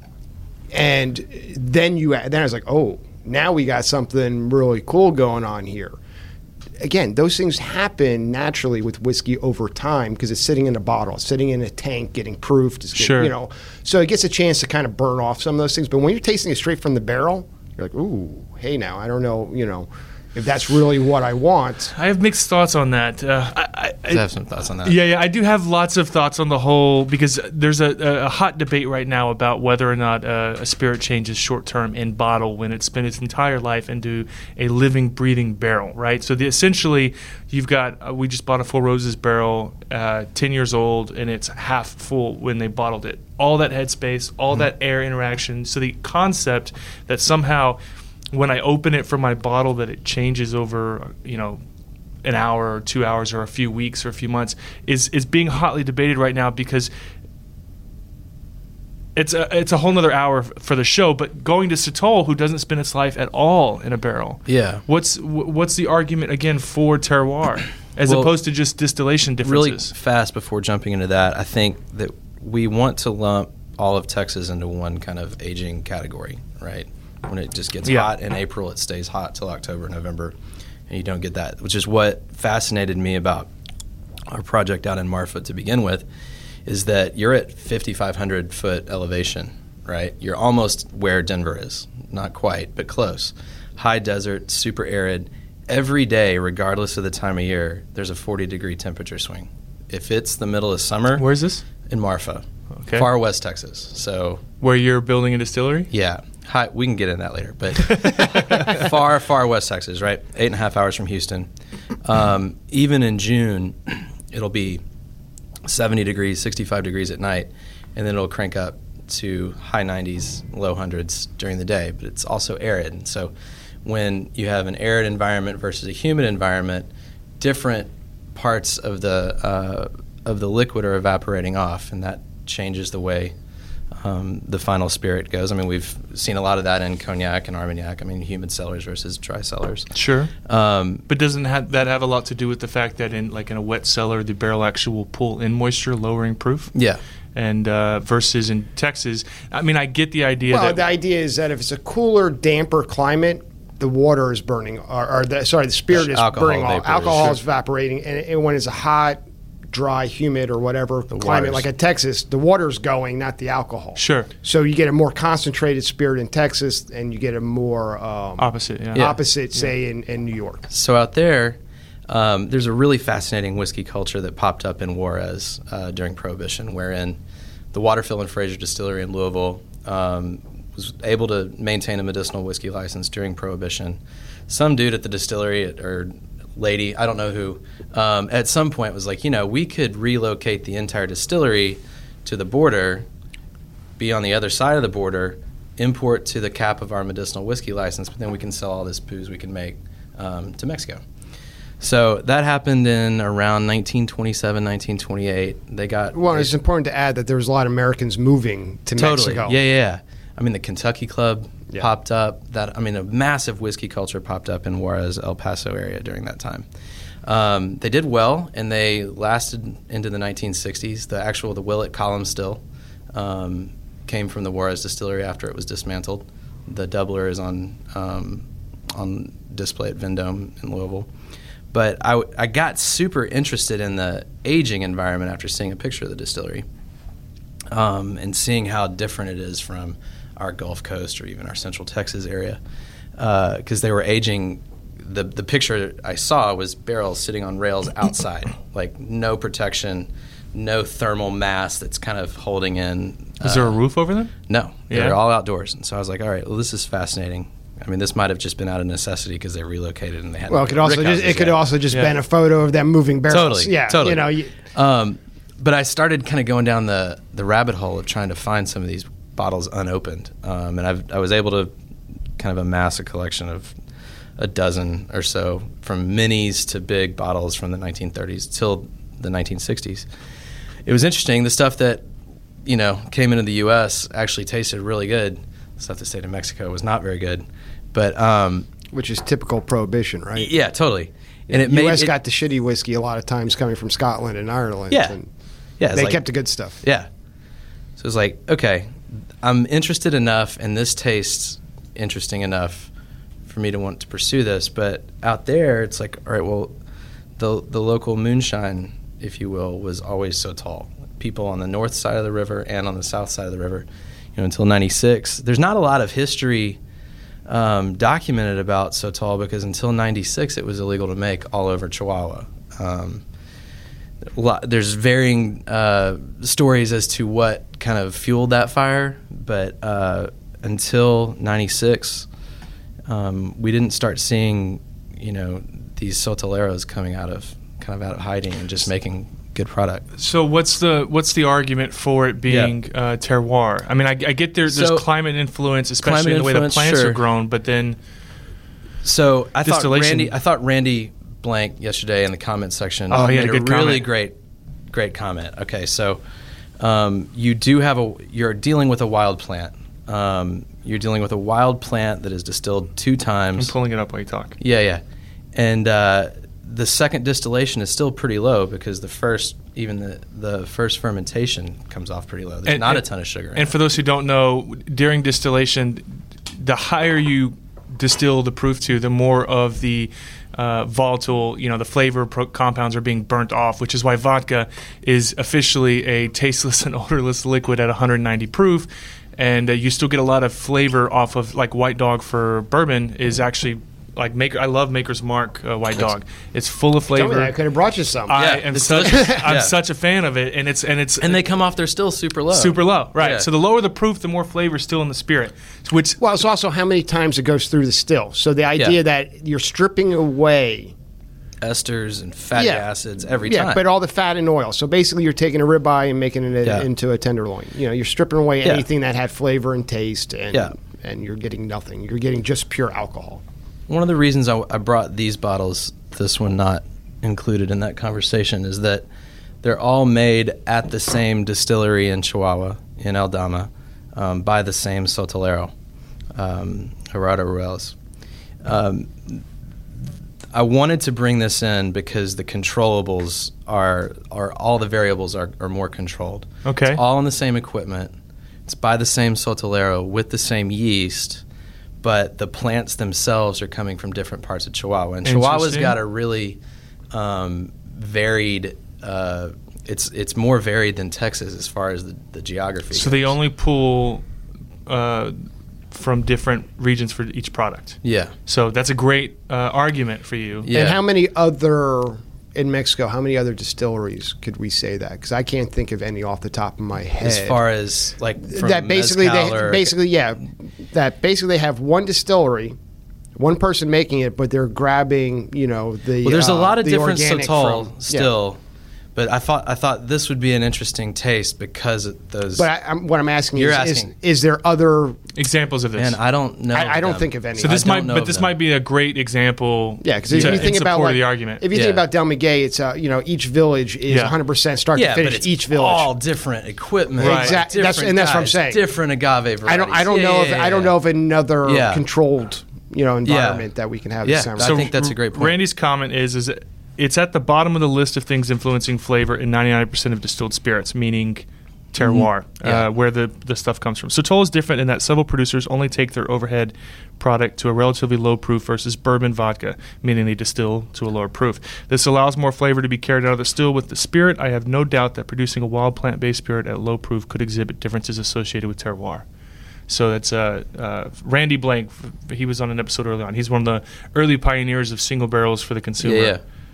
and then you then I was like, oh, now we got something really cool going on here. Again, those things happen naturally with whiskey over time because it's sitting in a bottle, it's sitting in a tank, getting proofed. It's getting, Sure. you know, so it gets a chance to kind of burn off some of those things. But when you're tasting it straight from the barrel, you're like, ooh, hey, now I don't know, you know, if that's really what I want. I have mixed thoughts on that. Uh, I, I, I have some thoughts on that. Yeah, yeah, I do have lots of thoughts on the whole, because there's a, a hot debate right now about whether or not uh, a spirit changes short term in bottle when it's spent its entire life into a living, breathing barrel, right? So the, essentially, you've got uh, we just bought a Four Roses barrel, uh, ten years old, and it's half full when they bottled it. All that headspace, all mm-hmm. that air interaction. So the concept that somehow, when I open it from my bottle, that it changes over, you know, an hour or two hours or a few weeks or a few months is is being hotly debated right now, because it's a it's a whole nother hour for the show. But going to Sotol, who doesn't spend its life at all in a barrel, yeah, what's what's the argument again for terroir as well, opposed to just distillation differences? Really fast before jumping into that, I think that we want to lump all of Texas into one kind of aging category, right? When it just gets yeah. hot in April, it stays hot till October, November, and you don't get that, which is what fascinated me about our project out in Marfa to begin with, is that you're at fifty-five hundred foot elevation, right? You're almost where Denver is. Not quite, but close. High desert, super arid. Every day, regardless of the time of year, there's a forty degree temperature swing. If it's the middle of summer... Where is this? In Marfa. Okay. Far west Texas. So where you're building a distillery? Yeah. Hi, we can get into that later, but far, far west Texas, right? Eight and a half hours from Houston. Um, even in June, it'll be seventy degrees, sixty-five degrees at night, and then it'll crank up to high nineties, low hundreds during the day, but it's also arid. And so when you have an arid environment versus a humid environment, different parts of the uh, of the liquid are evaporating off, and that changes the way Um, the final spirit goes. I mean, we've seen a lot of that in cognac and Armagnac. I mean, humid cellars versus dry cellars. Sure. Um, but doesn't have, that have a lot to do with the fact that in like in a wet cellar, the barrel actually will pull in moisture, lowering proof? Yeah. And uh, versus in Texas, I mean, I get the idea well, that... the idea is that if it's a cooler, damper climate, the water is burning, or, or the, sorry, the spirit is alcohol burning off. vapor, Alcohol sure. is evaporating, and, and when it's a hot, dry, humid, or whatever The climate, waters. like in Texas, the water's going, not the alcohol. Sure. So you get a more concentrated spirit in Texas, and you get a more um, Opposite, yeah. Yeah. opposite, say, in, in New York. So out there, um, there's a really fascinating whiskey culture that popped up in Juarez uh, during Prohibition, wherein the Waterfill and Fraser Distillery in Louisville um, was able to maintain a medicinal whiskey license during Prohibition. Some dude at the distillery, at, or lady, I don't know who, um, at some point was like, you know, we could relocate the entire distillery to the border, be on the other side of the border, import to the cap of our medicinal whiskey license, but then we can sell all this booze we can make um, to Mexico. So that happened in around nineteen twenty-seven, nineteen twenty-eight. They got... Well, it's important to add that there was a lot of Americans moving to Totally. Mexico. Yeah, yeah, yeah. I mean, the Kentucky Club Yeah. popped up. That I mean, a massive whiskey culture popped up in Juarez, El Paso area during that time. Um, they did well, and they lasted into the nineteen sixties. The actual, the Willett column still um, came from the Juarez distillery after it was dismantled. The doubler is on um, on display at Vendome in Louisville. But I, I got super interested in the aging environment after seeing a picture of the distillery um, and seeing how different it is from our Gulf Coast or even our Central Texas area, because uh, they were aging. The the picture I saw was barrels sitting on rails outside, like no protection, no thermal mass that's kind of holding in. Is uh, there a roof over them? No, they Yeah. were all outdoors, and so I was like, all right, well, this is fascinating. I mean, this might have just been out of necessity because they relocated and they had. Well, it could also just, it could also just Yeah. been a photo of them moving barrels. Totally, Yeah, totally. You know, you, Um, but I started kind of going down the, the rabbit hole of trying to find some of these bottles unopened, um, and I've, I was able to kind of amass a collection of a dozen or so, from minis to big bottles from the nineteen thirties till the nineteen sixties. It was interesting. The stuff that you know came into the U S actually tasted really good. The stuff that stayed in Mexico was not very good, but um, which is typical Prohibition, right? yeah, totally. And it U made S it, got the shitty whiskey a lot of times coming from Scotland and Ireland. Yeah. And yeah, it's they like- kept the good stuff. Yeah. So it's like, okay, I'm interested enough, and this tastes interesting enough for me to want to pursue this. But out there, it's like, all right, well, the the local moonshine, if you will, was always so tall. People on the north side of the river and on the south side of the river, you know, until ninety-six. There's not a lot of history um, documented about Sotol because until ninety-six it was illegal to make all over Chihuahua. Um, there's varying uh, stories as to what kind of fueled that fire, but uh, until ninety-six, um, we didn't start seeing, you know, these Sotoleros coming out of kind of out of hiding and just making good product. So what's the what's the argument for it being yeah. uh, terroir? I mean, I, I get there, there's so, climate influence, especially climate in the way the plants sure. are grown, but then so I thought Randy, I thought Randy Blank yesterday in the comment section. Oh, he had a good really comment. great, great comment. Okay, so um, you do have a you're dealing with a wild plant. Um, you're dealing with a wild plant that is distilled two times. I'm pulling it up while you talk. Yeah, yeah, and uh, the second distillation is still pretty low because the first, even the, the first fermentation comes off pretty low. There's and, not and, a ton of sugar in And it. For those who don't know, during distillation, the higher you distill the proof to, the more of the uh, volatile, you know, the flavor pro- compounds are being burnt off, which is why vodka is officially a tasteless and odorless liquid at one hundred ninety proof. And uh, you still get a lot of flavor off of, like White Dog for bourbon is actually like Maker. I love Maker's Mark uh, White Dog. It's full of flavor. Tell me that. I could have brought you some. I Yeah, am it's such. delicious. I'm Yeah. such a fan of it, and it's and it's And they come off, they're still super low. super low, right? Yeah. So the lower the proof, the more flavor is still in the spirit. Which Well, it's also how many times it goes through the still. So the idea Yeah. that you're stripping away Esters and fatty Yeah. acids every yeah, time. but all the fat and oil. So basically, you're taking a ribeye and making it Yeah. into a tenderloin. You know, you're stripping away Yeah. anything that had flavor and taste, and Yeah. and you're getting nothing. You're getting just pure alcohol. One of the reasons I, I brought these bottles, this one not included in that conversation, is that they're all made at the same distillery in Chihuahua, in Aldama, um, by the same Sotolero, um, Gerardo Ruelas. Um, I wanted to bring this in because the controllables are, are all the variables are, are more controlled. Okay. It's all on the same equipment. It's by the same Sotolero with the same yeast, but the plants themselves are coming from different parts of Chihuahua. And Chihuahua's Interesting. got a really um, varied. Uh, it's it's more varied than Texas as far as the, the geography. so goes. they only pull uh, from different regions for each product. Yeah. So that's a great uh, argument for you. Yeah. And how many other in Mexico? How many other distilleries could we say that? Because I can't think of any off the top of my head. As far as like from that basically mezcal they or, basically yeah that basically they have one distillery, one person making it, but they're grabbing you know the well, there's a uh, lot of the different organic Sotol from- still. But I thought I thought this would be an interesting taste because of those. But I, I'm, what I'm asking You're is, asking. is is there other? Examples of this. and I don't know. I, I don't them. think of any. so this I don't might, know but of this them. might be a great example. Yeah, because if to- you think in about support like, of the argument. if you Yeah. think about Del Maguey, it's uh, you know each village is Yeah. one hundred percent start Yeah, to finish. but it's Each village. all different equipment, Right. Exactly. That's- different and that's what I'm guys, saying. Different agave varieties. I don't. I don't Yeah, know. yeah, if yeah, I don't yeah. know of another Yeah. controlled you know environment that we can have. Yeah, this summer. I think that's a great point. Randy's comment is is that it's at the bottom of the list of things influencing flavor in ninety-nine percent of distilled spirits, meaning terroir, Mm-hmm. Yeah. uh, where the, the stuff comes from. Sotol is different in that several producers only take their overhead product to a relatively low proof versus bourbon vodka, meaning they distill to a lower proof. This allows more flavor to be carried out of the still with the spirit. I have no doubt that producing a wild plant-based spirit at low proof could exhibit differences associated with terroir. So that's uh, uh, Randy Blank. He was on an episode early on. He's one of the early pioneers of single barrels for the consumer. Yeah, yeah.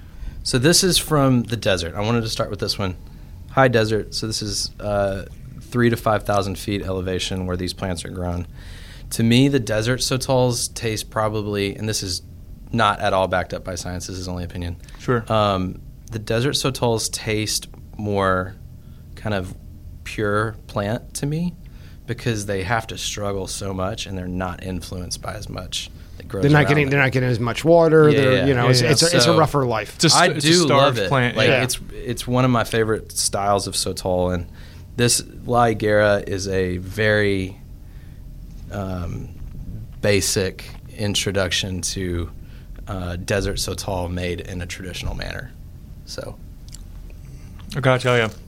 So this is from the desert. I wanted to start with this one. High desert. So this is uh, three to five thousand feet elevation where these plants are grown. To me, the desert Sotols taste probably, and this is not at all backed up by science. This is only opinion. Sure. Um, the desert Sotols taste more kind of pure plant to me because they have to struggle so much and they're not influenced by as much. That grows They're not around getting. them. They're not getting as much water. Yeah, they're, yeah, you know, yeah, it's, yeah. it's, a, it's a So- rougher life. It's a, I it's do a love starved it. plant. Like yeah. it's it's one of my favorite styles of Sotol, and this La Higuera is a very um, basic introduction to uh, desert Sotol made in a traditional manner. So I gotta tell you,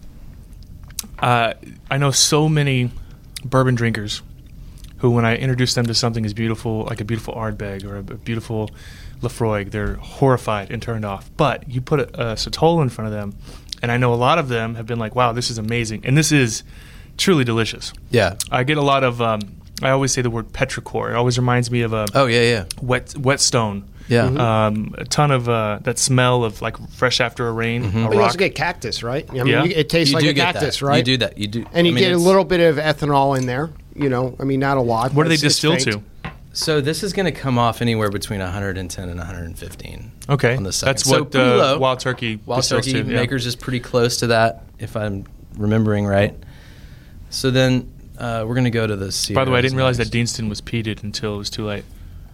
uh, I know so many bourbon drinkers who, when I introduce them to something as beautiful, like a beautiful Ardbeg or a, a beautiful Lafroig, they're horrified and turned off. But you put a, a Sotol in front of them, and I know a lot of them have been like, wow, this is amazing. And this is truly delicious. yeah, I get a lot of um, I always say the word petrichor. It always reminds me of a Oh yeah, yeah, wet whetstone. yeah. Um, a ton of uh, that smell of like fresh after a rain. Mm-hmm. A But you rock. also get cactus, right? I mean, Yeah. you, it tastes You like do a get cactus, that. right? You do that. You do, And you I mean, get a it's- little bit of ethanol in there. You know, I mean, not a lot. What do but they it's- it's distill faint. to? So this is going to come off anywhere between one hundred ten and one hundred fifteen. Okay, on the second. that's So what pretty uh, low. Wild Turkey Wild distills Turkey to. Yeah. Makers is pretty close to that, if I'm remembering right. So then uh, we're going to go to the Sierras By the way, I didn't realize that next. Deanston was peated until it was too late.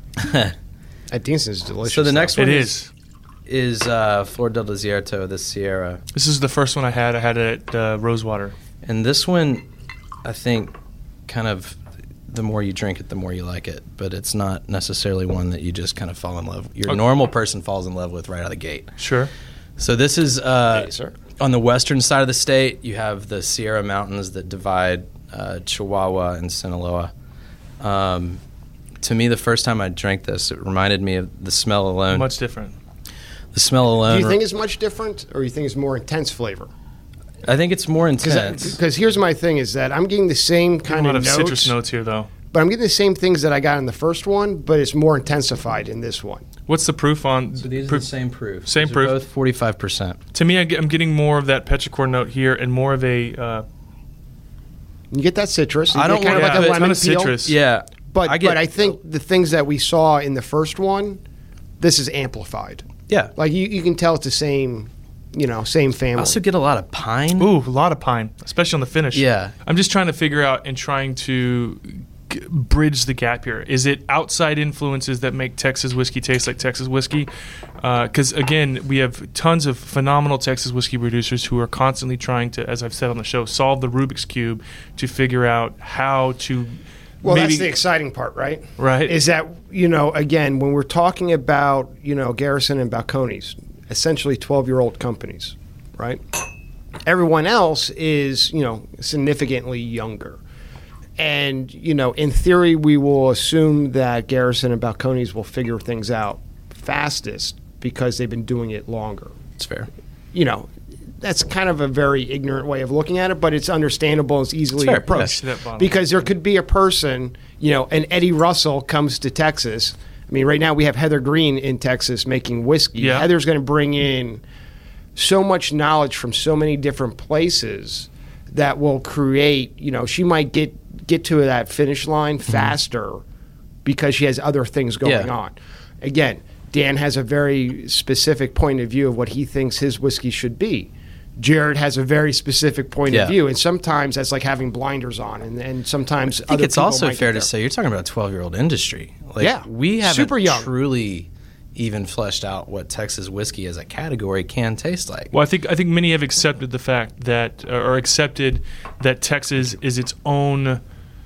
At Deanston's delicious. So the though. next one It is is. is uh, Flor del Desierto, the Sierra. This is the first one I had. I had it at uh, Rosewater. And this one, I think, kind of, the more you drink it, the more you like it. But it's not necessarily one that you just kind of fall in love. Your Okay. normal person falls in love with right out of the gate. Sure. So this is uh, Hey, sir. on the western side of the state. You have the Sierra Mountains that divide uh, Chihuahua and Sinaloa. Um, to me, the first time I drank this, it reminded me of the smell alone. Much different. the smell alone. Do you think it's much different, or you think it's more intense flavor? I think it's more intense. Because here's my thing: is that I'm getting the same A kind lot of of notes, citrus notes here, though. but I'm getting the same things that I got in the first one, but it's more intensified in this one. What's the proof on? So these are proof? the same proof. Same These are proof. both forty-five percent. To me, I get, I'm getting more of that petrichor note here, and more of a. Uh, You get that citrus. You I get don't kind want of yeah, like a a lemon ton of peel. citrus. Yeah, But I I, get- but I think the things that we saw in the first one, this is amplified. yeah. Like you, you can tell it's the same, you know, same I family. also get a lot of pine. ooh, a lot of pine, especially on the finish. Yeah. I'm just trying to figure out and trying to g- bridge the gap here. Is it outside influences that make Texas whiskey taste like Texas whiskey? Because again, we have tons of phenomenal Texas whiskey producers who are constantly trying to, as I've said on the show, solve the Rubik's cube to figure out how to. Well, maybe, that's the exciting part, right? Right. Is that, you know, again, when we're talking about, you know, Garrison and Balcones, essentially twelve-year-old companies, right? Everyone else is, you know, significantly younger. And, you know, in theory, we will assume that Garrison and Balcones will figure things out fastest because they've been doing it longer. It's fair. You know, that's kind of a very ignorant way of looking at it, but it's understandable. It's easily It's fair, approached. yes. That bottom. Because there could be a person, you know, and Eddie Russell comes to Texas. I mean, right now we have Heather Green in Texas making whiskey. Yeah. Heather's going to bring in so much knowledge from so many different places that will create, you know, she might get get to that finish line faster because she has other things going Yeah. on. Again, Dan has a very specific point of view of what he thinks his whiskey should be. Jared has a very specific point Yeah. of view, and sometimes that's like having blinders on, and, and sometimes I think other it's people also might fair get to there. say you're talking about a twelve-year-old industry. Like, Yeah. we haven't Super young. truly even fleshed out what Texas whiskey as a category can taste like. Well, I think I think many have accepted the fact that, or accepted that Texas is its own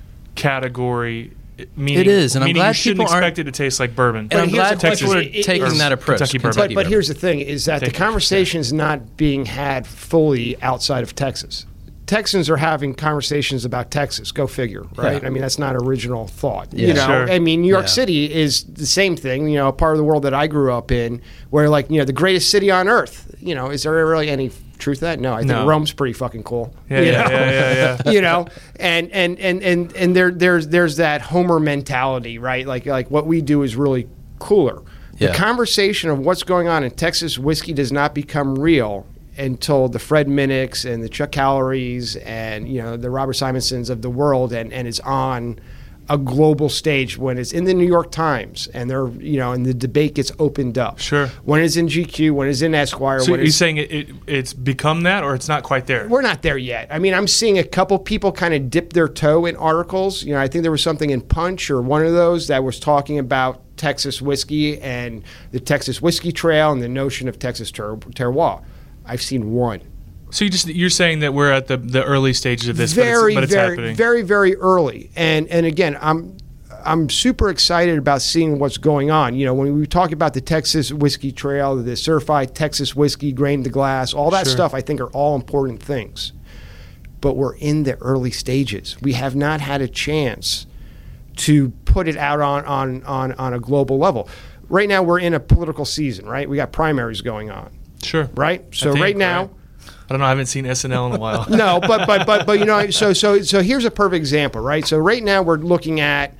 category. Meaning, It is, and I'm meaning glad you shouldn't people aren't- expect it to taste like bourbon. And I'm here's glad the question. people are It- it- taking or that approach. Kentucky bourbon. But, but bourbon. here's the thing: is that Thank the you. conversation's not being had fully outside of Texas. Texans are having conversations about Texas. Go figure, right? Yeah. I mean, that's not original thought. Yeah. You know, Sure. I mean, New York Yeah. City is the same thing. You know, a part of the world that I grew up in, where like you know, the greatest city on earth. You know, is there really any truth to that? No, I think No. Rome's pretty fucking cool. Yeah, you yeah, know? yeah, yeah, yeah. you know, and and and and and there there's there's that Homer mentality, right? Like like what we do is really cooler. The Yeah. conversation of what's going on in Texas whiskey does not become real until the Fred Minnicks and the Chuck Calleries and you know the Robert Simonsons of the world, and and it's on a global stage when it's in the New York Times and they're you know and the debate gets opened up. Sure. When it's in G Q, when it's in Esquire, So when you're it's saying it, it, it's become that, or it's not quite there? we're not there yet. I mean, I'm seeing a couple people kind of dip their toe in articles. You know, I think there was something in Punch or one of those that was talking about Texas whiskey and the Texas Whiskey Trail and the notion of Texas ter- terroir. I've seen one. So you just you're saying that we're at the, the early stages of this, very, but it's, but it's very, happening. very, very early. And and again, I'm I'm super excited about seeing what's going on. You know, when we talk about the Texas Whiskey Trail, the certified Texas whiskey, grain to glass, all that Sure. stuff, I think are all important things. But we're in the early stages. We have not had a chance to put it out on on on, on a global level. Right now, we're in a political season, right? We got primaries going on, Sure. right? So think, right now, right. don't know. I haven't seen S N L in a while. No, but but but but you know, so so so here's a perfect example, right? So right now we're looking at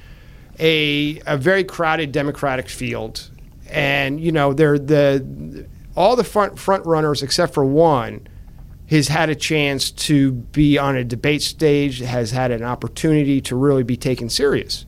a a very crowded Democratic field, and you know, they're the all the front front runners except for one has had a chance to be on a debate stage, has had an opportunity to really be taken serious.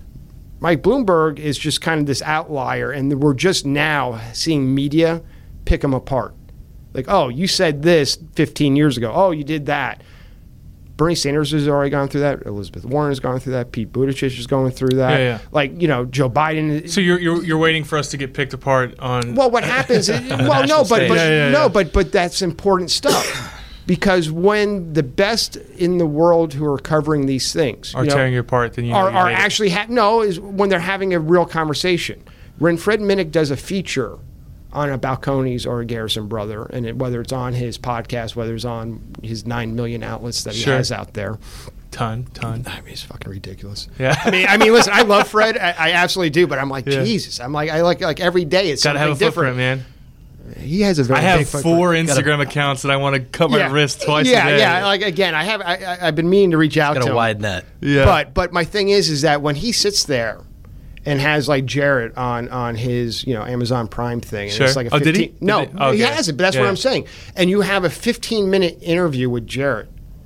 Mike Bloomberg is just kind of this outlier, and we're just now seeing media pick him apart. Like, oh, you said this fifteen years ago. Oh, you did that. Bernie Sanders has already gone through that. Elizabeth Warren has gone through that. Pete Buttigieg is going through that. Yeah, yeah. Like, you know, Joe Biden. So you're, you're you're waiting for us to get picked apart on. Well, what happens? Is, well, no, but, but yeah, yeah, no, yeah. but but that's important stuff. Because when the best in the world who are covering these things Are you know, tearing you apart, then you know are, you are made it. actually ha- no is when they're having a real conversation. When Fred Minnick does a feature on a Balcones or a Garrison brother, and it, whether it's on his podcast, whether it's on his nine million outlets that Sure. he has out there, Ton, ton. I mean, it's fucking ridiculous. Yeah. I mean, I mean, listen, I love Fred, I, I absolutely do, but I'm like, Yeah. Jesus, I'm like, I like like every day it's Gotta something have a different, footprint, man. He has a very I have big footprint. four Instagram accounts that I want to cut my Yeah. wrist twice yeah, a day. Yeah, like again, I have I, I, I've been meaning to reach out Got to a him. wide net. Yeah. But but my thing is is that when he sits there and has like Jarrett on on his you know Amazon Prime thing, and Sure. it's like a Oh, did he? fifteen no, Did he? Okay. he hasn't. But that's Yeah. what I'm saying. And you have a fifteen minute interview with Jarrett,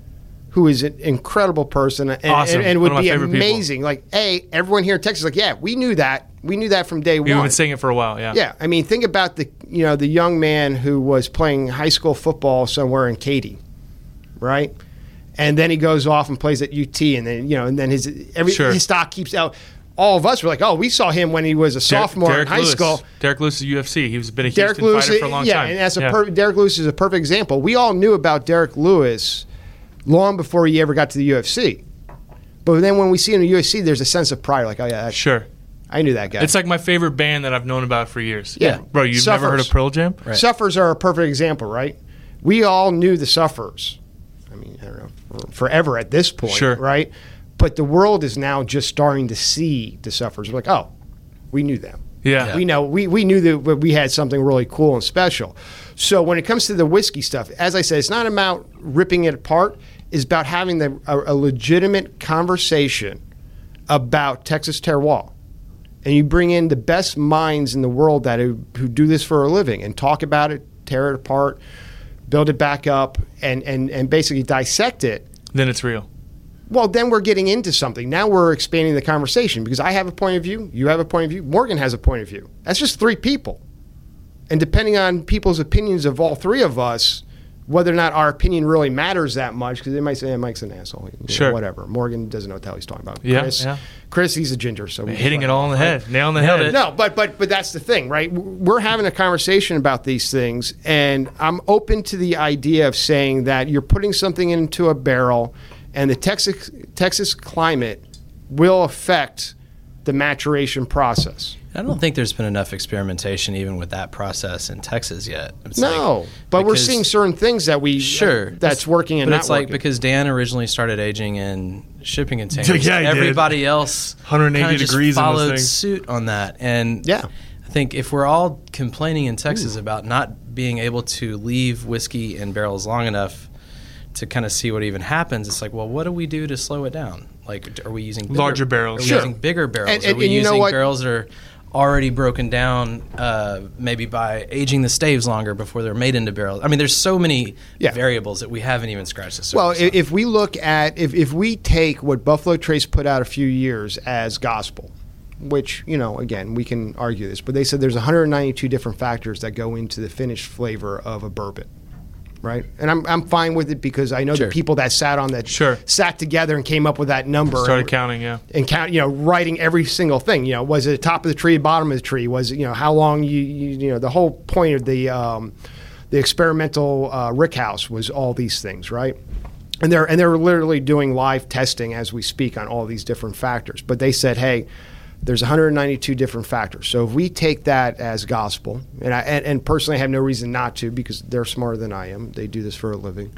who is an incredible person and, Awesome. and, and One would of my be favorite people. amazing. Like, a everyone here in Texas, is like, yeah, we knew that. We knew that from day We've one. been saying it for a while, yeah. Yeah, I mean, think about the you know the young man who was playing high school football somewhere in Katy, right? And then he goes off and plays at U T, and then you know, and then his every Sure. his stock keeps out. All of us were like, oh, we saw him when he was a Derek- sophomore Derek in high Lewis. school. Derek Lewis is U F C. He's been a Derek Houston Lewis, fighter for a long yeah, time. and that's a Yeah. per- Derek Lewis is a perfect example. We all knew about Derek Lewis long before he ever got to the U F C. But then when we see him in the U F C, there's a sense of pride, like, oh yeah, that's, Sure. I knew that guy. It's like my favorite band that I've known about for years. Yeah. Bro, you've never heard of Suffers. Pearl Jam? Right. Suffers are a perfect example, right? We all knew the Suffers. I mean, I don't know, for- forever at this point, Sure. right? But the world is now just starting to see the Suffers. We're like, oh, we knew them. Yeah. We know we, we knew that we had something really cool and special. So when it comes to the whiskey stuff, as I said, it's not about ripping it apart. It's about having the, a, a legitimate conversation about Texas terroir. And you bring in the best minds in the world that who, who do this for a living and talk about it, tear it apart, build it back up, and, and, and basically dissect it. Then it's real. Well, then we're getting into something. Now we're expanding the conversation because I have a point of view, you have a point of view, Morgan has a point of view. That's just three people. And depending on people's opinions of all three of us, whether or not our opinion really matters that much, because they might say, yeah, Mike's an asshole, you know, Sure. whatever. Morgan doesn't know what the hell he's talking about. Yeah, Chris, yeah. Chris, he's a ginger. So we Hitting just it let all him on the off, right? head. Nail on the Nailed head. it. No, but but but that's the thing, right? We're having a conversation about these things, and I'm open to the idea of saying that you're putting something into a barrel, and the Texas Texas climate will affect the maturation process. I don't think there's been enough experimentation even with that process in Texas yet. It's No, like- but we're because- seing certain things that we Sure, that's working and but not it's like working. because Dan originally started aging in shipping containers. Yeah, he did. Everybody else one hundred eighty kinda just degrees in this followed thing. suit on that, and Yeah. I think if we're all complaining in Texas about not being able to leave whiskey in barrels long enough to kind of see what even happens, it's like, well, what do we do to slow it down? Like, are we using bigger, Larger barrels. Are we Sure. using bigger barrels? And- and- are we and you know using what? barrels that are already broken down, uh, maybe by aging the staves longer before they're made into barrels? I mean, there's so many Yeah. variables that we haven't even scratched the surface. Well, on. if, if we look at if, if we take what Buffalo Trace put out a few years as gospel, which, you know, again, we can argue this, but they said there's one hundred ninety-two different factors that go into the finished flavor of a bourbon, right? And I'm I'm fine with it because I know Sure. the people that sat on that Sure. sat together and came up with that number. Started and, counting, yeah. and count, you know, writing every single thing. You know, was it top of the tree, bottom of the tree? Was it, you know, how long you, you, you know, the whole point of the um, the experimental uh, Rick House was all these things, right? And they're and they're literally doing live testing as we speak on all these different factors. But they said, hey, there's one hundred ninety-two different factors. So if we take that as gospel, and I and, and personally I have no reason not to because they're smarter than I am. They do this for a living.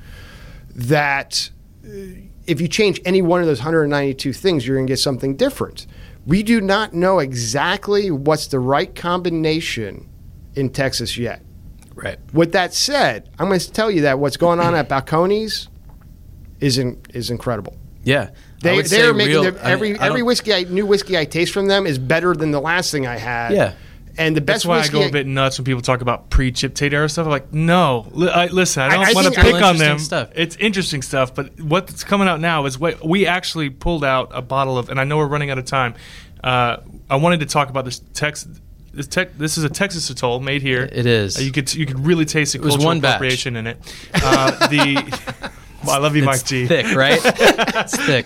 That uh, if you change any one of those one hundred ninety-two things, you're going to get something different. We do not know exactly what's the right combination in Texas yet. Right. With that said, I'm going to tell you that what's going on at Balcones is in, is incredible. Yeah. They they're making real, their, every I mean, I every whiskey I, new whiskey I taste from them is better than the last thing I had. Yeah. And the best That's why I whiskey go a bit nuts when people talk about pre-chip Tate era stuff. I'm like, no, li- I, listen, I don't I- I want to think- pick Still on interesting them. stuff. It's interesting stuff, but what's coming out now is what we actually pulled out a bottle of, and I know we're running out of time. Uh, I wanted to talk about this Tex. This, tech, this is a Texas Atoll made here. It is. Uh, you could you could really taste the was cultural one batch. appropriation in it. Uh, the well, I love you, Mike it's G. thick, right? It's thick.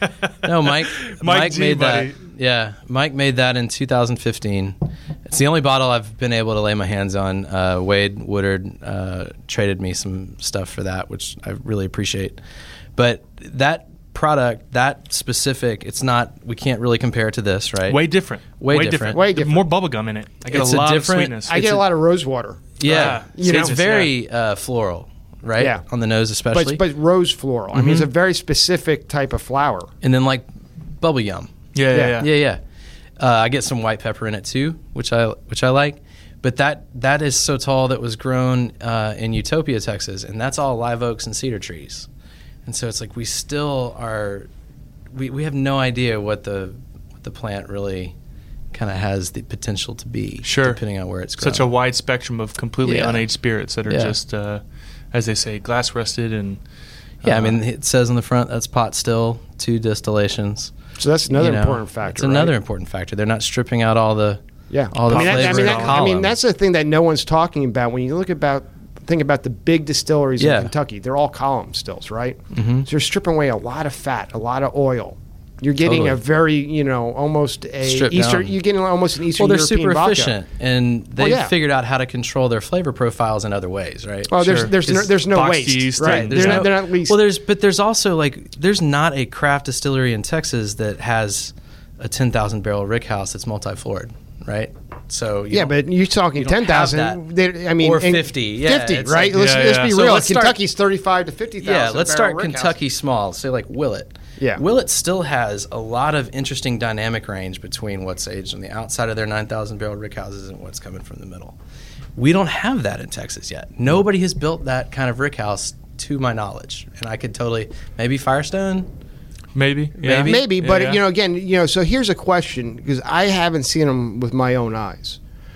No, Mike. Mike, G, made buddy. that. Yeah, Mike made that in two thousand fifteen. It's the only bottle I've been able to lay my hands on. Uh, Wade Woodard uh, traded me some stuff for that, which I really appreciate. But that product, that specific, it's not. We can't really compare it to this, right? Way different. Way different. Way different. More bubblegum in it. I get It's a a lot different- of sweetness. I get it's a a- lot of rose water, Yeah, Ah, you it's know. very uh, floral, right? Yeah. On the nose, especially. but but rose floral. I mean, Mm-hmm. it's a very specific type of flower. and then like bubble yum. yeah, yeah, Yeah. yeah. Yeah, yeah. Uh, I get some white pepper in it too, which I which I like. But that that is so tall that was grown uh, in Utopia, Texas, and that's all live oaks and cedar trees. And so it's like we still are, we, we have no idea what the what the plant really kind of has the potential to be. Sure. Depending on where it's grown. Such a wide spectrum of completely Yeah. unaged spirits that are Yeah. just, uh, as they say, glass rusted and. Yeah, I uh, mean it says on the front that's pot still, two distillations. So that's another You know, important factor. It's another right? important factor. They're not stripping out all the Yeah, all the I mean, that, I, flavor mean, in that, the I mean, column. that's the thing that no one's talking about when you look about think about the big distilleries Yeah. in Kentucky. They're all column stills, right? Mhm. So you're stripping away a lot of fat, a lot of oil. You're getting Totally. a very, you know, almost a Stripped Eastern. down. You're getting almost an Eastern Well, they're European super vodka. efficient, and they've yeah. figured out how to control their flavor profiles in other ways, right? Well, Sure. there's there's no, It's there's no boxed waste, yeast right? and- They're There's not, no- they're not least. well, there's but there's also like there's not a craft distillery in Texas that has a ten thousand barrel rick house that's multi-floored, right? So you yeah, don't- but you're talking you don't ten have thousand. I mean, Or and fifty, yeah, fifty, it's right? like- let's, Yeah, let's yeah. be So real. let's start- Kentucky's thirty-five to fifty thousand. yeah, let's start rick Kentucky small. Say like Willet. Yeah. Willet still has a lot of interesting dynamic range between what's aged on the outside of their nine thousand barrel rick houses and what's coming from the middle. We don't have that in Texas yet. Nobody has built that kind of rick house to my knowledge, and I could totally maybe Firestone. Maybe. Yeah. Maybe. Maybe, Yeah, but yeah. you know, again, you know. So here's a question because I haven't seen them with my own eyes.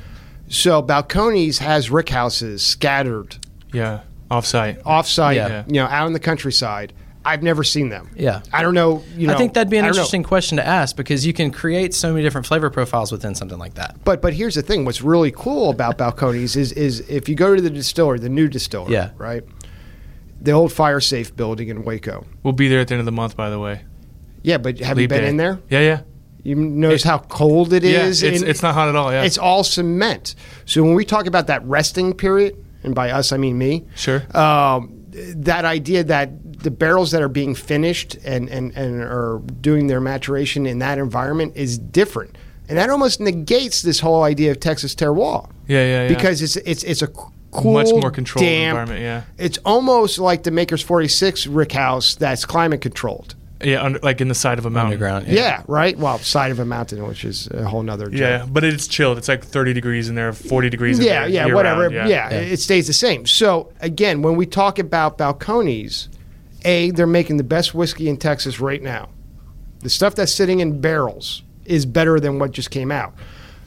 So Balcones has rick houses scattered Yeah. Offsite. offsite, Yeah. you know, out in the countryside. I've never seen them. Yeah. I don't know. You know, I think that'd be an I don't know. interesting question to ask because you can create so many different flavor profiles within something like that. But but here's the thing. What's really cool about Balcones is is if you go to the distillery, the new distillery, Yeah. right, the old Fire Safe building in Waco. We'll be there at the end of the month, by the way. Yeah, but have you Leap been day. in there? Yeah, yeah. You notice how cold it Yeah, is. it's, and it's not hot at all. Yeah. It's all cement. So when we talk about that resting period, and by us I mean me, Sure. um, that idea that the barrels that are being finished and, and, and are doing their maturation in that environment is different. And that almost negates this whole idea of Texas terroir. Yeah, yeah, yeah. Because it's it's it's a cool, Much more controlled damp, environment, yeah. It's almost like the Maker's forty-six rick house that's climate controlled. Yeah, under, like in the side of a mountain. Underground. Yeah. right? Well, side of a mountain, which is a whole nother joke. Yeah, but it's chilled. It's like thirty degrees in there, forty degrees in Yeah, there. yeah, year whatever. round, Yeah. yeah. it stays the same. So again, when we talk about Balcones, A, they're making the best whiskey in Texas right now. The stuff that's sitting in barrels is better than what just came out.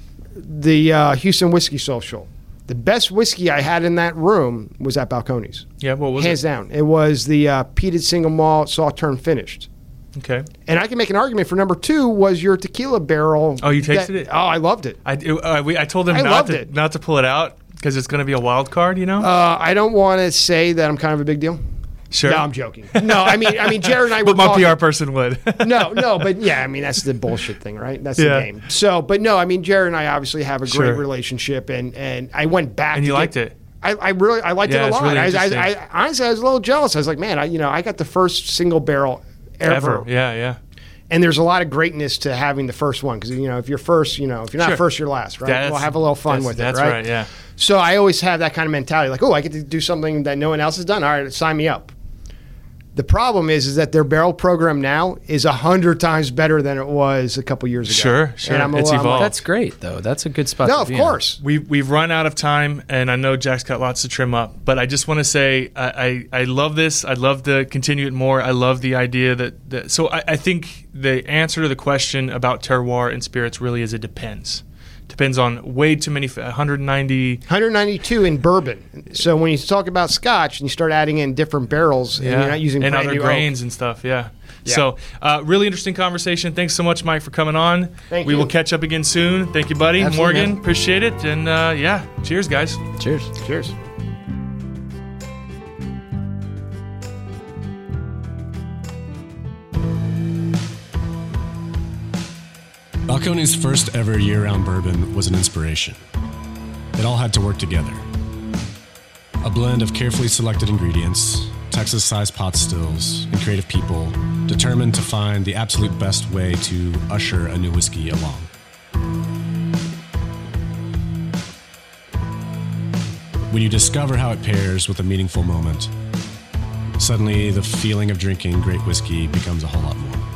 The uh, Houston Whiskey Social, the best whiskey I had in that room was at Balcones. Yeah, what was Hands it? down. It was the uh, peated single malt Sauterne finished. Okay. And I can make an argument for number two was your tequila barrel. Oh, you tasted that- it? Oh, I loved it. I, it, uh, we, I told them I not loved to, it. not to pull it out because it's going to be a wild card, you know? Uh, I don't want to say that I'm kind of a big deal. sure. No, I'm joking. No, I mean, I mean, Jared and I were but my talking. P R person would. No, no, but yeah, I mean, that's the bullshit thing, right? That's Yeah. the game. So, but no, I mean, Jared and I obviously have a great Sure. relationship, and and I went back. And you to liked get- it. I, I really, I liked Yeah, it a it's lot. really I, I, interesting. I, honestly, I was a little jealous. I was like, man, I, you know, I got the first single barrel ever. Ever. Yeah, yeah. And there's a lot of greatness to having the first one because you know if you're first, you know if you're not Sure. first, you're last, right? That's- We'll have a little fun that's- with that's it, right? right, yeah. So I always have that kind of mentality, like, oh, I get to do something that no one else has done. All right, sign me up. The problem is, is that their barrel program now is a hundred times better than it was a couple years ago. Sure, sure. And I'm a- It's I'm evolved. like, That's great, though. That's a good spot no, to of be in. course. We, we've run out of time, and I know Jack's got lots to trim up, but I just want to say I, I, I love this. I'd love to continue it more. I love the idea that, that so I, I think the answer to the question about terroir and spirits really is it depends. Depends on way too many, one hundred ninety. one ninety-two in bourbon. So when you talk about Scotch and you start adding in different barrels, and you're not using and brand other new grains oak. and stuff, yeah. Yeah. So, uh, really interesting conversation. Thanks so much, Mike, for coming on. Thank we you. will catch up again soon. Thank you, buddy. Absolutely, Morgan, man. appreciate it. And uh, yeah, cheers, guys. Cheers. Cheers. Balcones' first ever year-round bourbon was an inspiration. It all had to work together. A blend of carefully selected ingredients, Texas-sized pot stills, and creative people determined to find the absolute best way to usher a new whiskey along. When you discover how it pairs with a meaningful moment, suddenly the feeling of drinking great whiskey becomes a whole lot more.